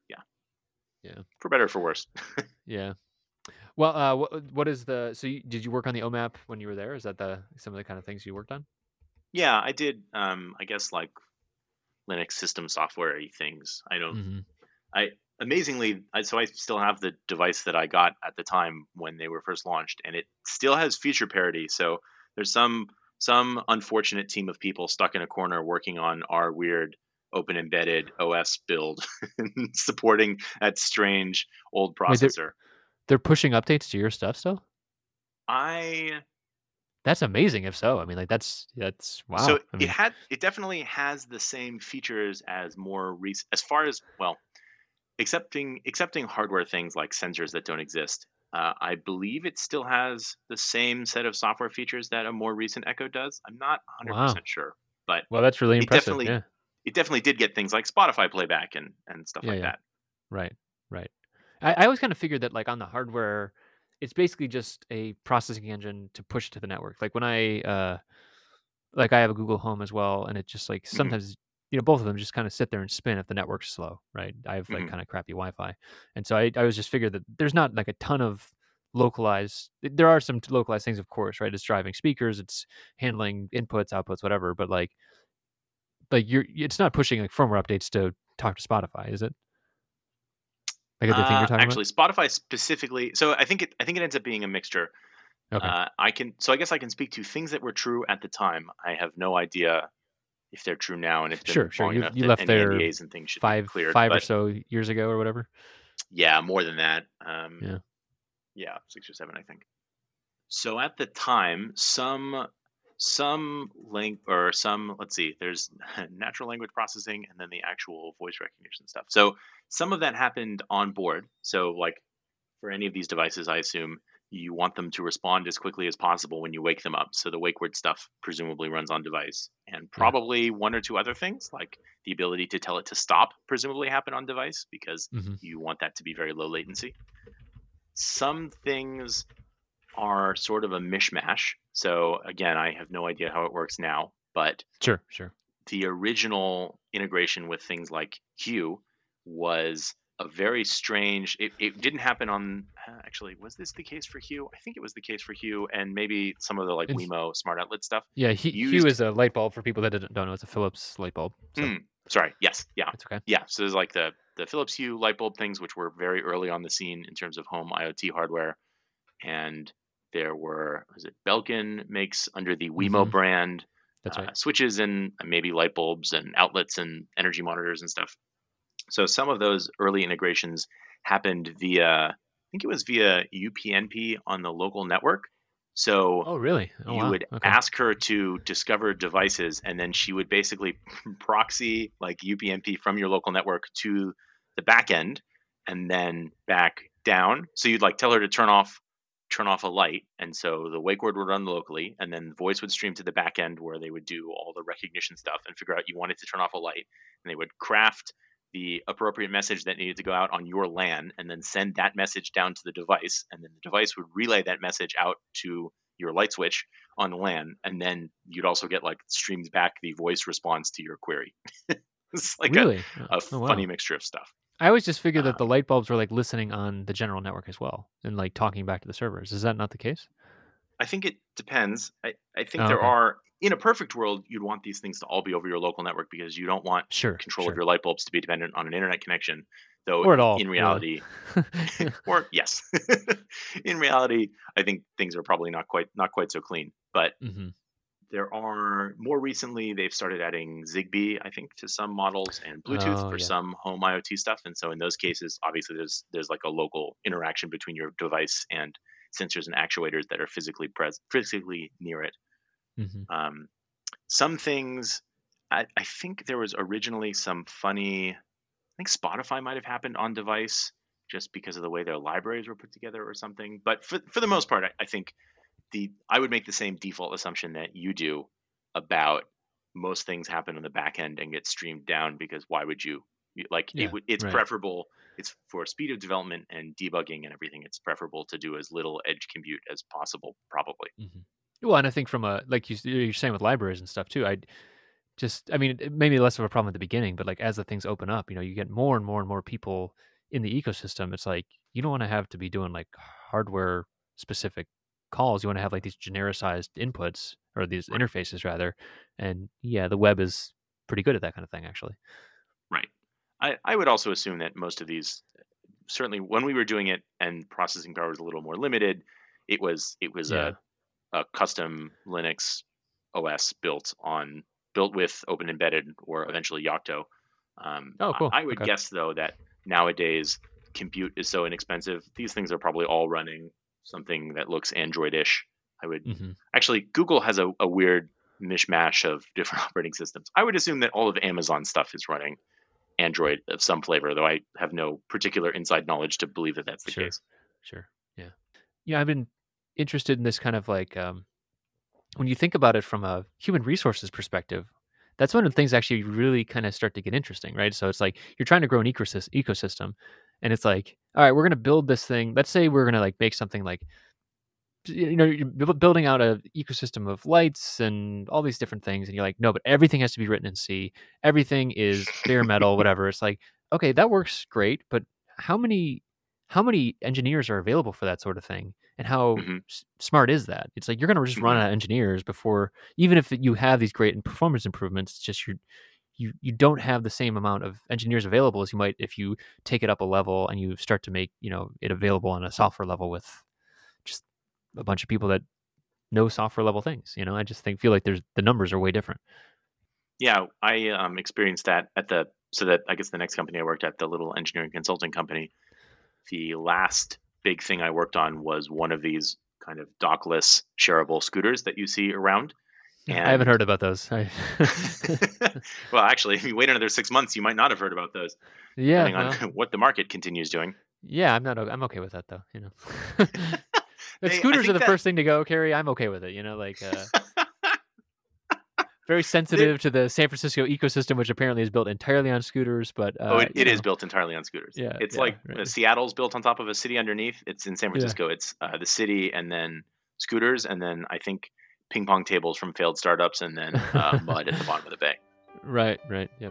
[SPEAKER 1] yeah,
[SPEAKER 2] for better or for worse.
[SPEAKER 1] yeah. Well, what is the so did you work on the OMAP when you were there? Is that some of the kind of things you worked on?
[SPEAKER 2] Yeah, I did, I guess, like, Linux system software-y things.
[SPEAKER 1] Hmm.
[SPEAKER 2] I amazingly, I still have the device that I got at the time when they were first launched, and it still has feature parity, so there's some unfortunate team of people stuck in a corner working on our weird open embedded OS build supporting that strange old
[SPEAKER 1] Wait,
[SPEAKER 2] processor.
[SPEAKER 1] they're pushing updates to your stuff still?
[SPEAKER 2] I
[SPEAKER 1] That's amazing. If so, I mean, like that's
[SPEAKER 2] So
[SPEAKER 1] wow. I
[SPEAKER 2] it
[SPEAKER 1] mean,
[SPEAKER 2] had it definitely has the same features as more recent, as far as, well, accepting hardware things like sensors that don't exist. I believe it still has the same set of software features that a more recent Echo does. I'm not
[SPEAKER 1] wow.
[SPEAKER 2] 100% sure, but
[SPEAKER 1] Well, that's really
[SPEAKER 2] it
[SPEAKER 1] impressive.
[SPEAKER 2] definitely
[SPEAKER 1] Yeah,
[SPEAKER 2] it definitely did get things like Spotify playback and stuff
[SPEAKER 1] yeah,
[SPEAKER 2] like
[SPEAKER 1] yeah.
[SPEAKER 2] that.
[SPEAKER 1] Right, right. I always kind of figured that like on the hardware, it's basically just a processing engine to push to the network. Like when like I have a Google Home as well, and it just like
[SPEAKER 2] Hmm.
[SPEAKER 1] sometimes both of them just kind of sit there and spin if the network's slow, right? I have like
[SPEAKER 2] Hmm.
[SPEAKER 1] kind of crappy Wi-Fi, and so I was just figured that there's not like a ton of localized. There are some localized things, of course, right? It's driving speakers, it's handling inputs, outputs, whatever. But like it's not pushing like firmware updates to talk to Spotify, is it? Like the thing you're talking about?
[SPEAKER 2] Actually, Spotify specifically. So I think it ends up being a mixture.
[SPEAKER 1] Okay,
[SPEAKER 2] I guess I can speak to things that were true at the time. I have no idea if they're true now, and it's been
[SPEAKER 1] sure, sure.
[SPEAKER 2] long
[SPEAKER 1] You
[SPEAKER 2] enough
[SPEAKER 1] you
[SPEAKER 2] that
[SPEAKER 1] left
[SPEAKER 2] any
[SPEAKER 1] there
[SPEAKER 2] NDAs and things should be
[SPEAKER 1] five
[SPEAKER 2] cleared.
[SPEAKER 1] five or
[SPEAKER 2] But
[SPEAKER 1] so years ago or whatever.
[SPEAKER 2] yeah, more than that.
[SPEAKER 1] Yeah.
[SPEAKER 2] Yeah, 6 or 7, I think. So at the time, some link or some, let's see, there's natural language processing and then the actual voice recognition stuff. So some of that happened on board. So like for any of these devices, I assume you want them to respond as quickly as possible when you wake them up. So the wake word stuff presumably runs on device, and
[SPEAKER 1] Yeah.
[SPEAKER 2] probably one or two other things like the ability to tell it to stop presumably happen on device because
[SPEAKER 1] Hmm.
[SPEAKER 2] you want that to be very low latency. Some things are sort of a mishmash. So again, I have no idea how it works now, but
[SPEAKER 1] Sure. Sure.
[SPEAKER 2] the original integration with things like Hue was a very strange. It didn't happen on. Actually, was this the case for Hue? I think it was the case for Hue, and maybe some of the like
[SPEAKER 1] It's,
[SPEAKER 2] Wemo smart outlet stuff
[SPEAKER 1] yeah. Hue
[SPEAKER 2] used.
[SPEAKER 1] is a light bulb for people that don't know. It's a Philips light bulb. So
[SPEAKER 2] Sorry, yes, yeah,
[SPEAKER 1] it's okay.
[SPEAKER 2] yeah. So there's like the Philips Hue light bulb things, which were very early on the scene in terms of home IoT hardware, and there were was it Belkin makes under the Wemo
[SPEAKER 1] Hmm.
[SPEAKER 2] brand
[SPEAKER 1] That's right.
[SPEAKER 2] switches and maybe light bulbs and outlets and energy monitors and stuff. So some of those early integrations happened via, I think it was via UPnP on the local network. So
[SPEAKER 1] Oh, really? Oh,
[SPEAKER 2] you
[SPEAKER 1] wow.
[SPEAKER 2] would
[SPEAKER 1] Okay.
[SPEAKER 2] ask her to discover devices, and then she would basically proxy like UPnP from your local network to the back end, and then back down. So you'd like tell her to turn off a light, and so the wake word would run locally, and then the voice would stream to the back end where they would do all the recognition stuff and figure out you wanted to turn off a light, and they would craft the appropriate message that needed to go out on your LAN, and then send that message down to the device, and then the device would relay that message out to your light switch on the LAN, and then you'd also get like streamed back the voice response to your query. It's like
[SPEAKER 1] Really?
[SPEAKER 2] a
[SPEAKER 1] Oh,
[SPEAKER 2] funny
[SPEAKER 1] wow.
[SPEAKER 2] mixture of stuff.
[SPEAKER 1] I always just figured that the
[SPEAKER 2] Um,
[SPEAKER 1] light bulbs were like listening on the general network as well and like talking back to the servers. Is that not the case?
[SPEAKER 2] I think it depends. I think
[SPEAKER 1] Oh,
[SPEAKER 2] there
[SPEAKER 1] okay.
[SPEAKER 2] are, in a perfect world, you'd want these things to all be over your local network because you don't want
[SPEAKER 1] Sure,
[SPEAKER 2] control of
[SPEAKER 1] sure.
[SPEAKER 2] your light bulbs to be dependent on an internet connection. Though
[SPEAKER 1] Or at all,
[SPEAKER 2] in
[SPEAKER 1] really.
[SPEAKER 2] reality, or yes, in reality, I think things are probably not quite so clean. But
[SPEAKER 1] Hmm.
[SPEAKER 2] there are more recently they've started adding Zigbee, I think, to some models and Bluetooth
[SPEAKER 1] Oh,
[SPEAKER 2] for
[SPEAKER 1] yeah.
[SPEAKER 2] some home IoT stuff. And so in those cases, obviously there's like a local interaction between your device and sensors and actuators that are physically near it.
[SPEAKER 1] Hmm.
[SPEAKER 2] Um, some things, I think there was originally some funny. I think Spotify might have happened on device just because of the way their libraries were put together or something. But for the most part, I think I would make the same default assumption that you do about most things happen on the back end and get streamed down because why would like
[SPEAKER 1] Yeah,
[SPEAKER 2] it's
[SPEAKER 1] right.
[SPEAKER 2] preferable. It's for speed of development and debugging and everything. It's preferable to do as little edge compute as possible, probably.
[SPEAKER 1] Hmm. Well, and I think from a like you're saying with libraries and stuff too. I mean, it may be less of a problem at the beginning, but like as the things open up, you get more and more and more people in the ecosystem. It's like you don't want to have to be doing like hardware specific calls. You want to have like these genericized inputs or these
[SPEAKER 2] Right.
[SPEAKER 1] interfaces rather. And yeah, the web is pretty good at that kind of thing, actually.
[SPEAKER 2] Right. I would also assume that most of these, certainly when we were doing it and processing power was a little more limited, it was
[SPEAKER 1] Yeah.
[SPEAKER 2] a custom Linux OS built with Open Embedded or eventually Yocto.
[SPEAKER 1] Oh, cool.
[SPEAKER 2] I would
[SPEAKER 1] Okay.
[SPEAKER 2] guess though that nowadays compute is so inexpensive. These things are probably all running something that looks Android-ish. I would
[SPEAKER 1] Hmm.
[SPEAKER 2] actually Google has a weird mishmash of different operating systems. I would assume that all of Amazon stuff is running Android of some flavor, though I have no particular inside knowledge to believe that that's the
[SPEAKER 1] Sure.
[SPEAKER 2] case.
[SPEAKER 1] Sure. Yeah. Yeah. I've been interested in this kind of like when you think about it from a human resources perspective, that's when the things actually really kind of start to get interesting, right? So it's like you're trying to grow an ecosystem, and it's like, all right, we're going to build this thing. Let's say we're going to like make something like, you're building out a ecosystem of lights and all these different things, and you're like, no, but everything has to be written in C. Everything is bare metal, whatever. It's like, okay, that works great, but how many how many engineers are available for that sort of thing, and how
[SPEAKER 2] Hmm.
[SPEAKER 1] smart is that? It's like you're going to just run
[SPEAKER 2] Hmm.
[SPEAKER 1] out of engineers before, even if you have these great performance improvements. It's just you don't have the same amount of engineers available as you might if you take it up a level and you start to make it available on a software level with just a bunch of people that know software level things. I just feel like the numbers are way different.
[SPEAKER 2] Yeah, I experienced that at the so that I guess the next company I worked at, the little engineering consulting company. The last big thing I worked on was one of these kind of dockless shareable scooters that you see around.
[SPEAKER 1] I haven't
[SPEAKER 2] And
[SPEAKER 1] heard about those.
[SPEAKER 2] well, actually, if you wait another 6 months, you might not have heard about those,
[SPEAKER 1] Yeah,
[SPEAKER 2] depending on
[SPEAKER 1] well,
[SPEAKER 2] what the market continues doing.
[SPEAKER 1] yeah, I'm not. I'm okay with that though. If
[SPEAKER 2] I
[SPEAKER 1] scooters are
[SPEAKER 2] think
[SPEAKER 1] the
[SPEAKER 2] that
[SPEAKER 1] first thing to go, Carrie, I'm okay with it. Very
[SPEAKER 2] they
[SPEAKER 1] sensitive to the San Francisco ecosystem, which apparently is built entirely on scooters. But
[SPEAKER 2] oh, it is built entirely on scooters.
[SPEAKER 1] yeah,
[SPEAKER 2] It's
[SPEAKER 1] yeah,
[SPEAKER 2] like
[SPEAKER 1] right,
[SPEAKER 2] Seattle's built on top of a city underneath. It's in San
[SPEAKER 1] yeah,
[SPEAKER 2] Francisco. It's the city and then scooters and then I think ping pong tables from failed startups and then mud at the bottom of the bay.
[SPEAKER 1] right, yep.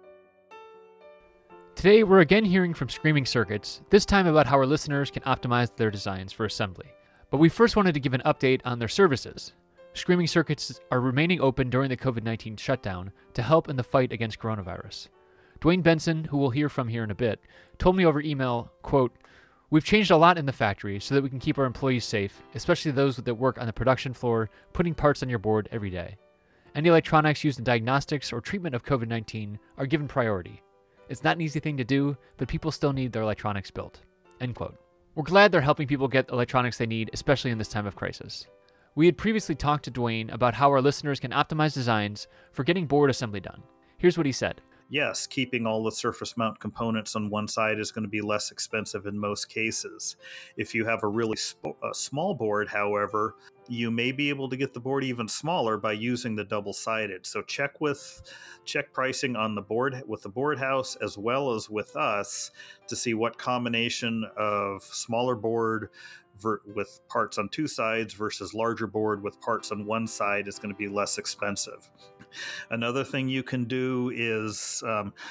[SPEAKER 1] Today, we're again hearing from Screaming Circuits, this time about how our listeners can optimize their designs for assembly. But we first wanted to give an update on their services. Screaming Circuits are remaining open during the COVID-19 shutdown to help in the fight against coronavirus. Dwayne Benson, who we'll hear from here in a bit, told me over email, quote, "We've changed a lot in the factory so that we can keep our employees safe, especially those that work on the production floor, putting parts on your board every day. Any electronics used in diagnostics or treatment of COVID-19 are given priority. It's not an easy thing to do, but people still need their electronics built." End quote. We're glad they're helping people get electronics they need, especially in this time of crisis. We had previously talked to Dwayne about how our listeners can optimize designs for getting board assembly done. Here's what he said.
[SPEAKER 3] Yes, keeping all the surface mount components on one side is going to be less expensive in most cases. If you have a really small board, however, you may be able to get the board even smaller by using the double-sided. So check pricing on the board with the board house as well as with us to see what combination of smaller board with parts on two sides versus larger board with parts on one side is going to be less expensive. Another thing you can do is,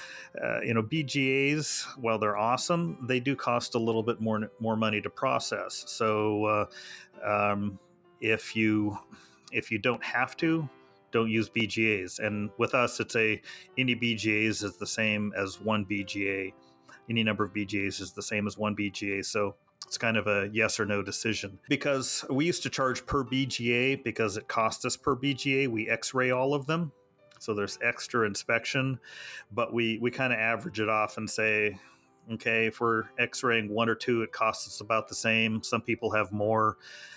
[SPEAKER 3] BGAs, while they're awesome, they do cost a little bit more money to process. So if you don't have to, don't use BGAs. And with us, any BGAs is the same as one BGA. Any number of BGAs is the same as one BGA. So it's kind of a yes or no decision. Because we used to charge per BGA because it cost us per BGA. We X-ray all of them. So there's extra inspection. But we kind of average it off and say, okay, if we're X-raying one or two, it costs us about the same. Some people have more,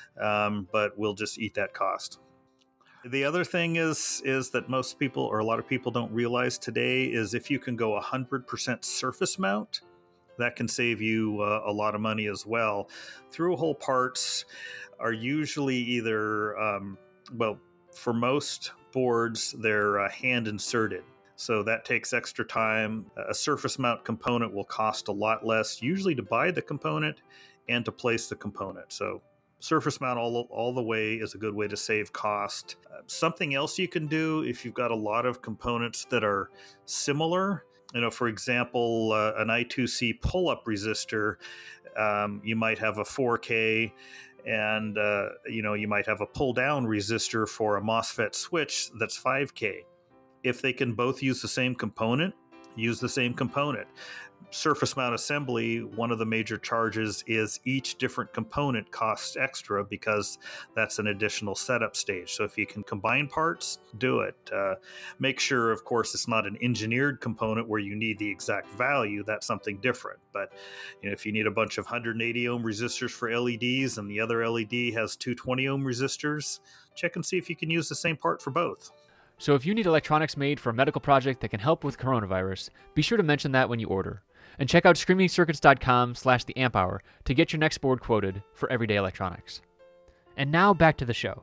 [SPEAKER 3] but we'll just eat that cost. The other thing is that most people, or a lot of people, don't realize today is if you can go 100% surface mount, that can save you a lot of money as well. Through-hole parts are usually either, for most boards, they're hand inserted. So that takes extra time. A surface mount component will cost a lot less, usually to buy the component and to place the component. So surface mount all the way is a good way to save cost. Something else you can do if you've got a lot of components that are similar, for example, an I2C pull-up resistor, you might have a 4K and, you might have a pull-down resistor for a MOSFET switch that's 5K. If they can both use the same component, use the same component. Surface mount assembly, one of the major charges is each different component costs extra because that's an additional setup stage. So if you can combine parts, do it. Make sure, of course, it's not an engineered component where you need the exact value. That's something different. But if you need a bunch of 180 ohm resistors for LEDs and the other LED has 220 ohm resistors, check and see if you can use the same part for both.
[SPEAKER 1] So if you need electronics made for a medical project that can help with coronavirus, be sure to mention that when you order. And check out screamingcircuits.com/theamphour to get your next board quoted for everyday electronics. And now back to the show.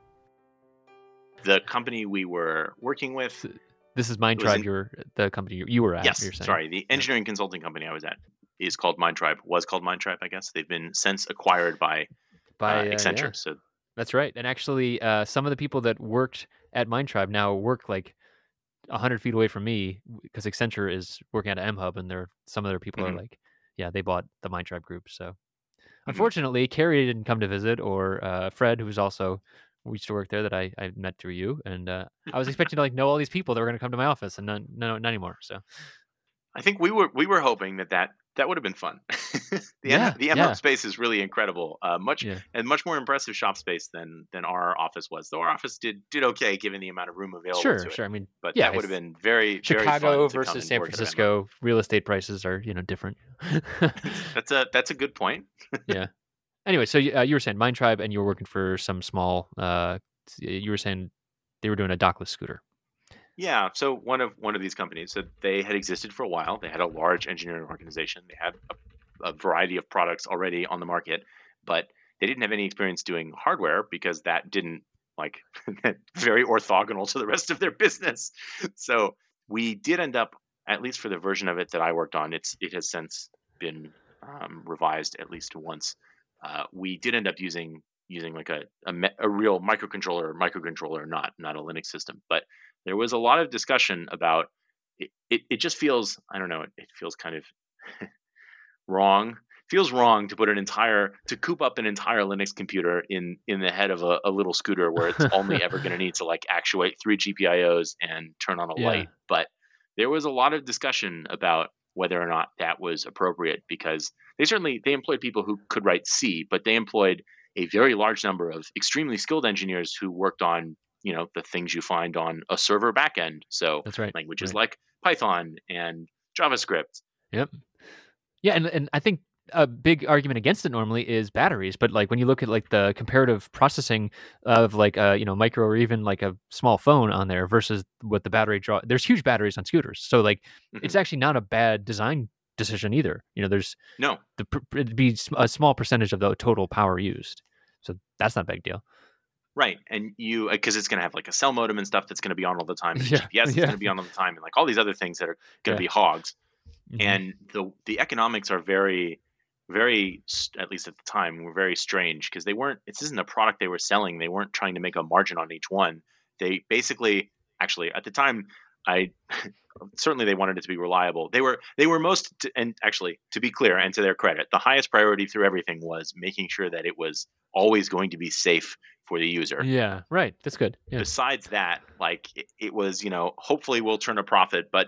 [SPEAKER 2] The company we were working with...
[SPEAKER 1] This is Mindtribe, the company you were at.
[SPEAKER 2] Yes,
[SPEAKER 1] you're saying.
[SPEAKER 2] Sorry. The engineering consulting company I was at is called Mindtribe, was called Mindtribe, I guess. They've been since acquired by Accenture.
[SPEAKER 1] Yeah.
[SPEAKER 2] So
[SPEAKER 1] that's right. And actually, some of the people that worked at Mindtribe now work like 100 feet away from me because Accenture is working at mHub, and some of their people are like, they bought the Mindtribe group. So unfortunately, Carrie didn't come to visit, or Fred, who was also, we used to work there, that I met through you. And I was expecting to know all these people that were going to come to my office, and none anymore. So
[SPEAKER 2] I think we were hoping that would have been fun. The mHub space is really incredible. Much more impressive shop space than our office was. Though our office did okay given the amount of room available.
[SPEAKER 1] Sure. I mean,
[SPEAKER 2] but that would have been very
[SPEAKER 1] Chicago
[SPEAKER 2] very fun
[SPEAKER 1] versus San Francisco. Real estate prices are different.
[SPEAKER 2] That's a good point.
[SPEAKER 1] Yeah. Anyway, so you were saying Mindtribe, and you were working for some small. You were saying they were doing a dockless scooter.
[SPEAKER 2] Yeah, so one of these companies, so they had existed for a while. They had a large engineering organization. They had a variety of products already on the market, but They didn't have any experience doing hardware because that didn't like very orthogonal to the rest of their business. So we did end up, at least for the version of it that I worked on, it has since been revised at least once. We did end up using like a real microcontroller, not a Linux system. But there was a lot of discussion about it. It just feels, I don't know, it feels kind of wrong. Feels wrong to put to coop up an entire Linux computer in the head of a little scooter where it's only ever going to need to like actuate 3 GPIOs and turn on a light. But there was a lot of discussion about whether or not that was appropriate, because they employed people who could write C, but they employed a very large number of extremely skilled engineers who worked on, the things you find on a server backend. So
[SPEAKER 1] that's right.
[SPEAKER 2] Languages like Python and JavaScript.
[SPEAKER 1] Yep. Yeah, and I think a big argument against it normally is batteries, but like when you look at like the comparative processing of like micro or even like a small phone on there versus what the battery draw, there's huge batteries on scooters, so like it's actually not a bad design decision either. There's it'd be a small percentage of the total power used, so that's not a big deal.
[SPEAKER 2] Right, and because it's going to have like a cell modem and stuff that's going to be on all the time, and GPS is going to be on all the time, and like all these other things that are going to be hogs. And the economics are very, very, at least at the time, were very strange, because this isn't a product they were selling. They weren't trying to make a margin on each one. They basically, actually, at the time, certainly they wanted it to be reliable. They were and actually, to be clear, and to their credit, the highest priority through everything was making sure that it was always going to be safe for the user.
[SPEAKER 1] Yeah, right. That's good. Yeah.
[SPEAKER 2] Besides that, like it was, hopefully we'll turn a profit, but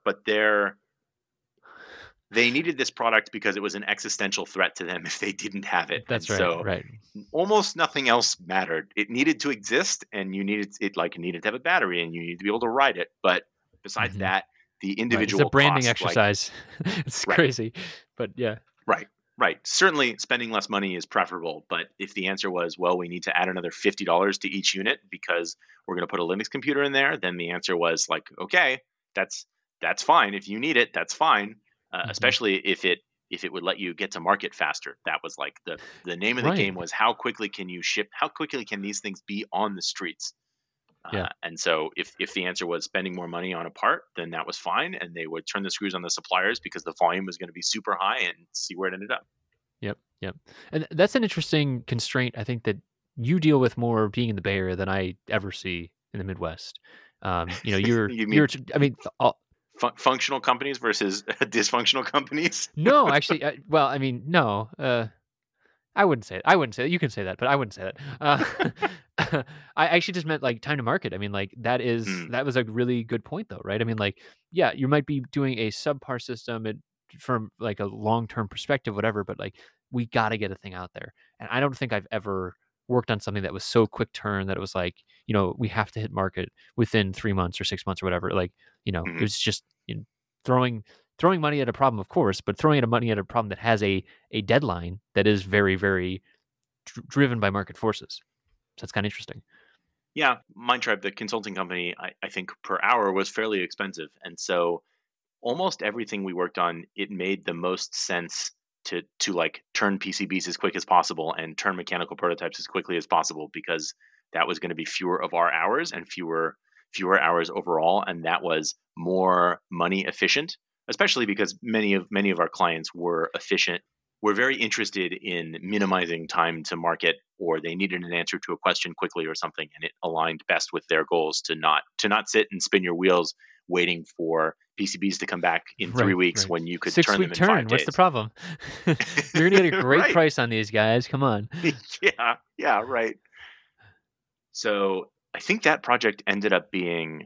[SPEAKER 2] they needed this product because it was an existential threat to them if they didn't have it.
[SPEAKER 1] That's
[SPEAKER 2] right.
[SPEAKER 1] So right.
[SPEAKER 2] Almost nothing else mattered. It needed to exist, and you needed to have a battery, and you needed to be able to ride it. But besides that, the individual
[SPEAKER 1] It's a branding
[SPEAKER 2] costs,
[SPEAKER 1] exercise. It's crazy, but yeah.
[SPEAKER 2] Right. Certainly, spending less money is preferable. But if the answer was, well, we need to add another $50 to each unit because we're going to put a Linux computer in there, then the answer was like, okay, that's fine. If you need it, that's fine. Especially if it would let you get to market faster. That was like the name of the game was how quickly can you ship? How quickly can these things be on the streets? And so if the answer was spending more money on a part, then that was fine. And they would turn the screws on the suppliers because the volume was going to be super high, and see where it ended up.
[SPEAKER 1] Yep. And that's an interesting constraint, I think, that you deal with more being in the Bay Area than I ever see in the Midwest.
[SPEAKER 2] Functional companies versus dysfunctional companies?
[SPEAKER 1] No, actually, no. I wouldn't say it. You can say that, but I wouldn't say that. I actually just meant like time to market. I mean, like that was a really good point, though, right? I mean, like, yeah, you might be doing a subpar system from like a long-term perspective, whatever, but like we got to get a thing out there. And I don't think I've ever worked on something that was so quick turn that it was like, we have to hit market within 3 months or 6 months or whatever. Like, it was just throwing money at a problem, of course, but throwing money at a problem that has a deadline that is very, very driven by market forces. So that's kind of interesting.
[SPEAKER 2] Yeah, Mindtribe, the consulting company, I think per hour was fairly expensive. And so almost everything we worked on, it made the most sense to like turn PCBs as quick as possible and turn mechanical prototypes as quickly as possible, because that was going to be fewer of our hours and fewer hours overall. And that was more money efficient, especially because many of our clients were efficient, were very interested in minimizing time to market, or they needed an answer to a question quickly or something, and it aligned best with their goals to not sit and spin your wheels waiting for PCBs to come back in 3 weeks when you could turn them in 5 days.
[SPEAKER 1] What's the problem? You're going to get a great price on these guys. Come on.
[SPEAKER 2] Yeah, right. So I think that project ended up being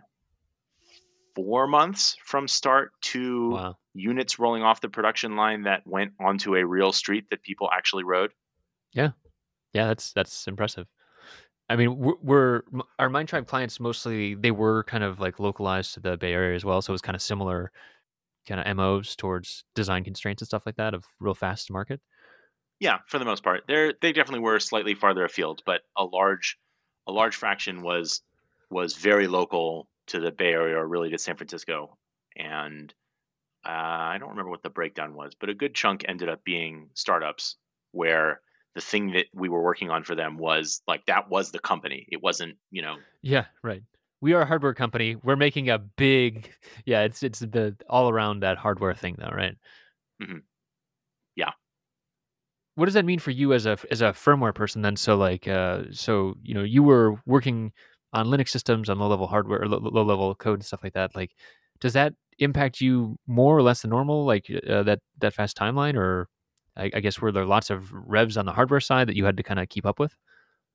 [SPEAKER 2] 4 months from start to units rolling off the production line that went onto a real street that people actually rode.
[SPEAKER 1] Yeah, that's impressive. I mean, our Mindtribe clients mostly, they were kind of like localized to the Bay Area as well, so it was kind of similar kind of MOs towards design constraints and stuff like that of real fast to market.
[SPEAKER 2] Yeah, for the most part, they definitely were slightly farther afield, but a large fraction was very local to the Bay Area, or really to San Francisco. And I don't remember what the breakdown was, but a good chunk ended up being startups where the thing that we were working on for them was like, that was the company. It wasn't,
[SPEAKER 1] Yeah, right. We are a hardware company. We're making a big, yeah. It's the all around that hardware thing, though, right?
[SPEAKER 2] mhm. Yeah.
[SPEAKER 1] What does that mean for you as a firmware person then? So like, so you were working on Linux systems on low level hardware or low level code and stuff like that. Like, does that impact you more or less than normal? Like that fast timeline, or I guess were there lots of revs on the hardware side that you had to kind of keep up with?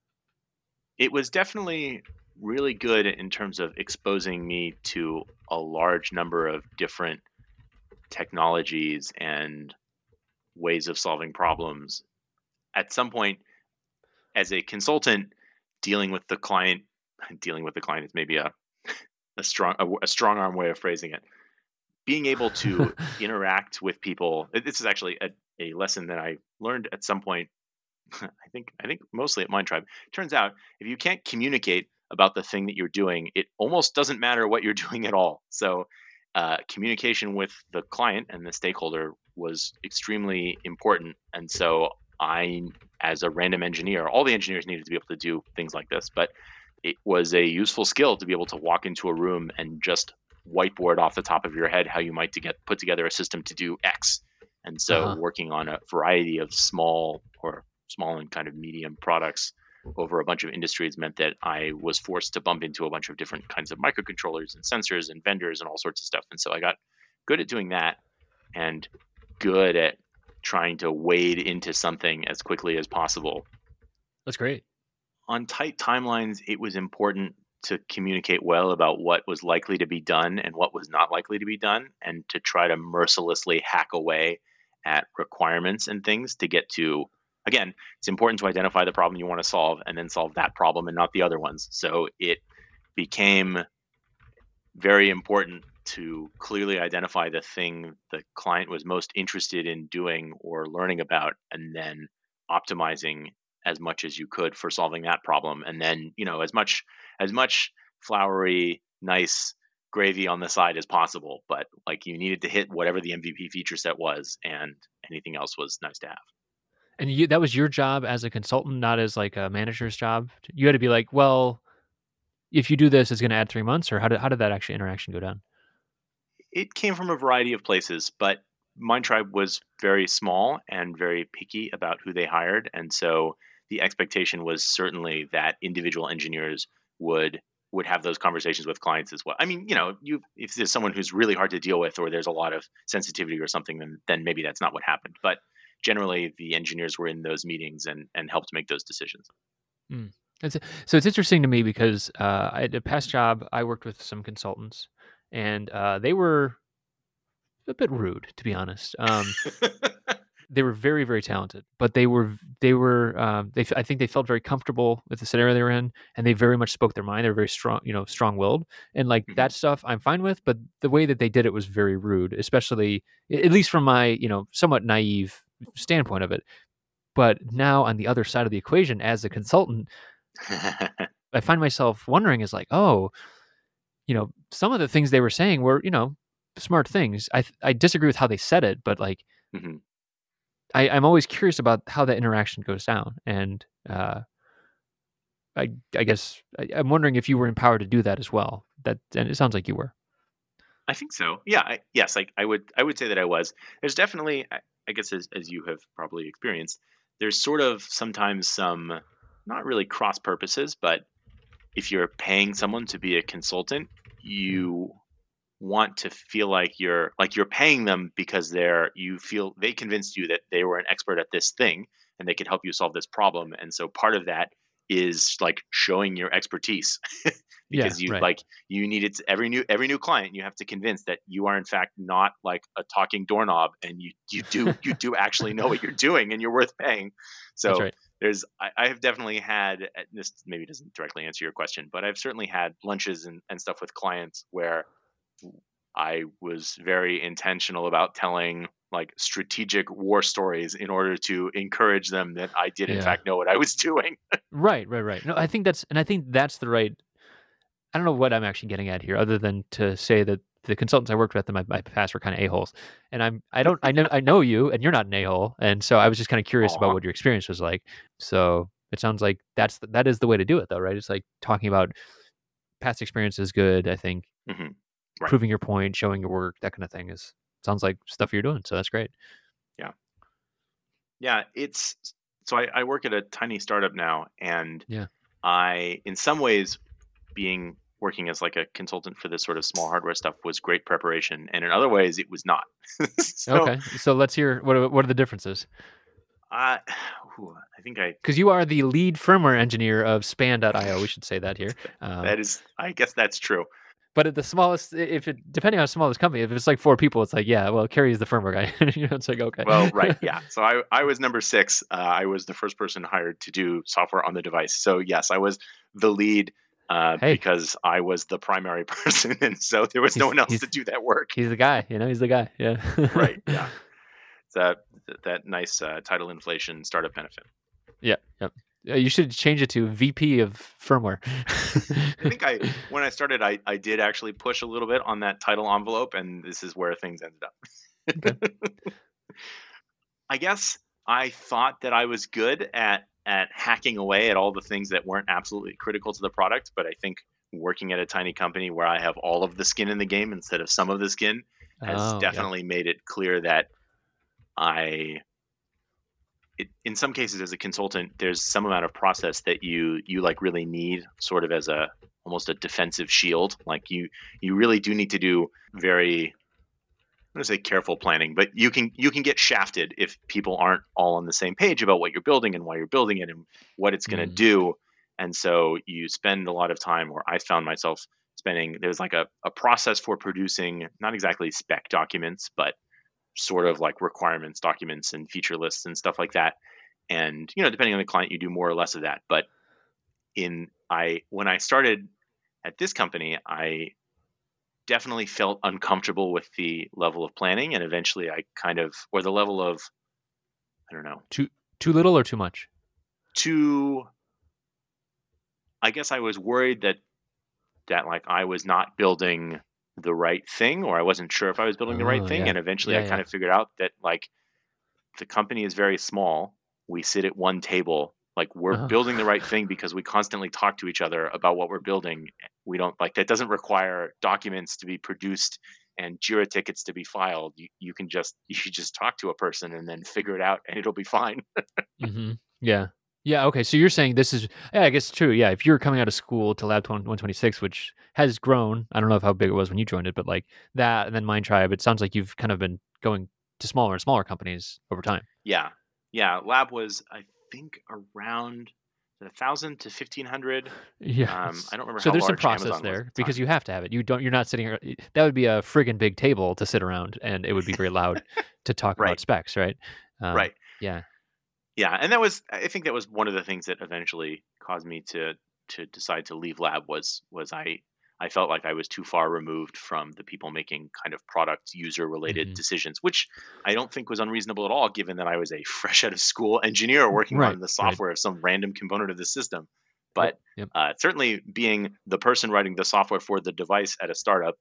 [SPEAKER 2] It was definitely really good in terms of exposing me to a large number of different technologies and ways of solving problems. At some point, as a consultant, dealing with the client is maybe a strong arm way of phrasing it. Being able to interact with people. This is actually a lesson that I learned at some point. I think mostly at Mindtribe. Turns out if you can't communicate about the thing that you're doing, it almost doesn't matter what you're doing at all. So communication with the client and the stakeholder was extremely important. And so I, as a random engineer, all the engineers needed to be able to do things like this, but it was a useful skill to be able to walk into a room and just whiteboard off the top of your head how you might put together a system to do X. And so working on a variety of small and kind of medium products over a bunch of industries meant that I was forced to bump into a bunch of different kinds of microcontrollers and sensors and vendors and all sorts of stuff. And so I got good at doing that and good at trying to wade into something as quickly as possible.
[SPEAKER 1] That's great.
[SPEAKER 2] On tight timelines, it was important to communicate well about what was likely to be done and what was not likely to be done, and to try to mercilessly hack away at requirements and things to get to. Again, it's important to identify the problem you want to solve and then solve that problem and not the other ones. So it became very important to clearly identify the thing the client was most interested in doing or learning about, and then optimizing as much as you could for solving that problem. And then, as much flowery, nice gravy on the side as possible. But like, you needed to hit whatever the MVP feature set was, and anything else was nice to have.
[SPEAKER 1] And that was your job as a consultant, not as like a manager's job. You had to be like, well, if you do this, it's going to add 3 months, or how did that actually interaction go down?
[SPEAKER 2] It came from a variety of places, but Mindtribe was very small and very picky about who they hired. And so the expectation was certainly that individual engineers would have those conversations with clients as well. I mean, if there's someone who's really hard to deal with, or there's a lot of sensitivity or something, then maybe that's not what happened. But generally, the engineers were in those meetings and helped make those decisions.
[SPEAKER 1] So it's interesting to me because at a past job, I worked with some consultants, and they were a bit rude, to be honest. They were very, very talented, but I think they felt very comfortable with the scenario they were in, and they very much spoke their mind. They were very strong, strong-willed, and like that stuff I'm fine with. But the way that they did it was very rude, especially at least from my somewhat naive standpoint of it. But now on the other side of the equation, as a consultant, I find myself wondering, is like, oh, some of the things they were saying were, smart things. I disagree with how they said it, but like, I'm always curious about how that interaction goes down. And I guess I'm wondering if you were empowered to do that as well. And it sounds like you were.
[SPEAKER 2] I think so. Yeah. Yes. I would say that I was. There's definitely, I guess, as you have probably experienced, there's sort of sometimes some, not really cross purposes, but if you're paying someone to be a consultant, you want to feel like you're paying them because you feel they convinced you that they were an expert at this thing and they could help you solve this problem. And so part of that is like showing your expertise because you need it. Every new client, you have to convince that you are in fact not like a talking doorknob, and you do actually know what you're doing and you're worth paying. So
[SPEAKER 1] that's right.
[SPEAKER 2] I have definitely had, this maybe doesn't directly answer your question, but I've certainly had lunches and stuff with clients where I was very intentional about telling like strategic war stories in order to encourage them that I did in fact know what I was doing.
[SPEAKER 1] Right. No, I think that's the right. I don't know what I'm actually getting at here, other than to say that the consultants I worked with in my past were kind of a-holes, and I know you, and you're not an a-hole, and so I was just kind of curious about
[SPEAKER 2] Aw.
[SPEAKER 1] what your experience was like. So it sounds like that is the way to do it, though, right? It's like talking about past experience is good. I think
[SPEAKER 2] hmm Right.
[SPEAKER 1] proving your point, showing your work, that kind of thing sounds like stuff you're doing. So that's great.
[SPEAKER 2] Yeah, so I work at a tiny startup now, and
[SPEAKER 1] Yeah.
[SPEAKER 2] in some ways, working as like a consultant for this sort of small hardware stuff was great preparation, and in other ways, it was not. So,
[SPEAKER 1] Okay, so let's hear what are the differences.
[SPEAKER 2] I think
[SPEAKER 1] Because you are the lead firmware engineer of Span.io. We should say that here.
[SPEAKER 2] I guess that's true.
[SPEAKER 1] But at the smallest, depending on how small this company, if it's like 4 people, it's like, yeah, well, Kerry's the firmware guy. It's like, okay.
[SPEAKER 2] Well, right, yeah. So I was number 6. I was the first person hired to do software on the device. So yes, I was the lead
[SPEAKER 1] Hey.
[SPEAKER 2] because I was the primary person, and so there was no one else to do that work.
[SPEAKER 1] He's the guy, he's the guy. Yeah.
[SPEAKER 2] Right. Yeah. That nice title inflation startup benefit.
[SPEAKER 1] Yeah. Yep. You should change it to VP of firmware.
[SPEAKER 2] I think when I started, I did actually push a little bit on that title envelope, and this is where things ended up.
[SPEAKER 1] Okay.
[SPEAKER 2] I guess I thought that I was good at hacking away at all the things that weren't absolutely critical to the product, but I think working at a tiny company where I have all of the skin in the game instead of some of the skin has definitely made it clear that in some cases as a consultant, there's some amount of process that you like really need sort of as almost a defensive shield. Like you really do need to do very, I'm going to say careful planning, but you can get shafted if people aren't all on the same page about what you're building and why you're building it and what it's going to do. And so you spend a lot of time, or I found myself spending, there's like a process for producing, not exactly spec documents, but sort of like requirements documents and feature lists and stuff like that. And, depending on the client, you do more or less of that. But when I started at this company, I definitely felt uncomfortable with the level of planning. And eventually or the level of, I don't know.
[SPEAKER 1] Too little or too much?
[SPEAKER 2] I guess I was worried that like I was not building the right thing, or I wasn't sure if I was building the right thing.
[SPEAKER 1] Yeah.
[SPEAKER 2] And eventually I kind of figured out that like the company is very small. We sit at one table, like we're building the right thing because we constantly talk to each other about what we're building. We don't that doesn't require documents to be produced and Jira tickets to be filed. You should just talk to a person and then figure it out and it'll be fine.
[SPEAKER 1] Mm-hmm. Yeah. Yeah. Okay. So you're saying this is, I guess it's true. Yeah. If you're coming out of school to Lab 126, which has grown, I don't know how big it was when you joined it, but like that, and then Mindtribe, it sounds like you've kind of been going to smaller and smaller companies over time.
[SPEAKER 2] Yeah. Yeah. Lab was, I think, around 1,000 to 1,500.
[SPEAKER 1] Yeah.
[SPEAKER 2] I don't remember.
[SPEAKER 1] So
[SPEAKER 2] how
[SPEAKER 1] there's some
[SPEAKER 2] large
[SPEAKER 1] process
[SPEAKER 2] Amazon
[SPEAKER 1] there
[SPEAKER 2] was
[SPEAKER 1] because you have to have it. You're not sitting. That would be a friggin' big table to sit around, and it would be very loud to talk about specs, right?
[SPEAKER 2] Right.
[SPEAKER 1] Yeah.
[SPEAKER 2] Yeah, and I think that was one of the things that eventually caused me to decide to leave Lab was I felt like I was too far removed from the people making kind of product user related decisions, which I don't think was unreasonable at all, given that I was a fresh out of school engineer working on the software of some random component of the system. But certainly being the person writing the software for the device at a startup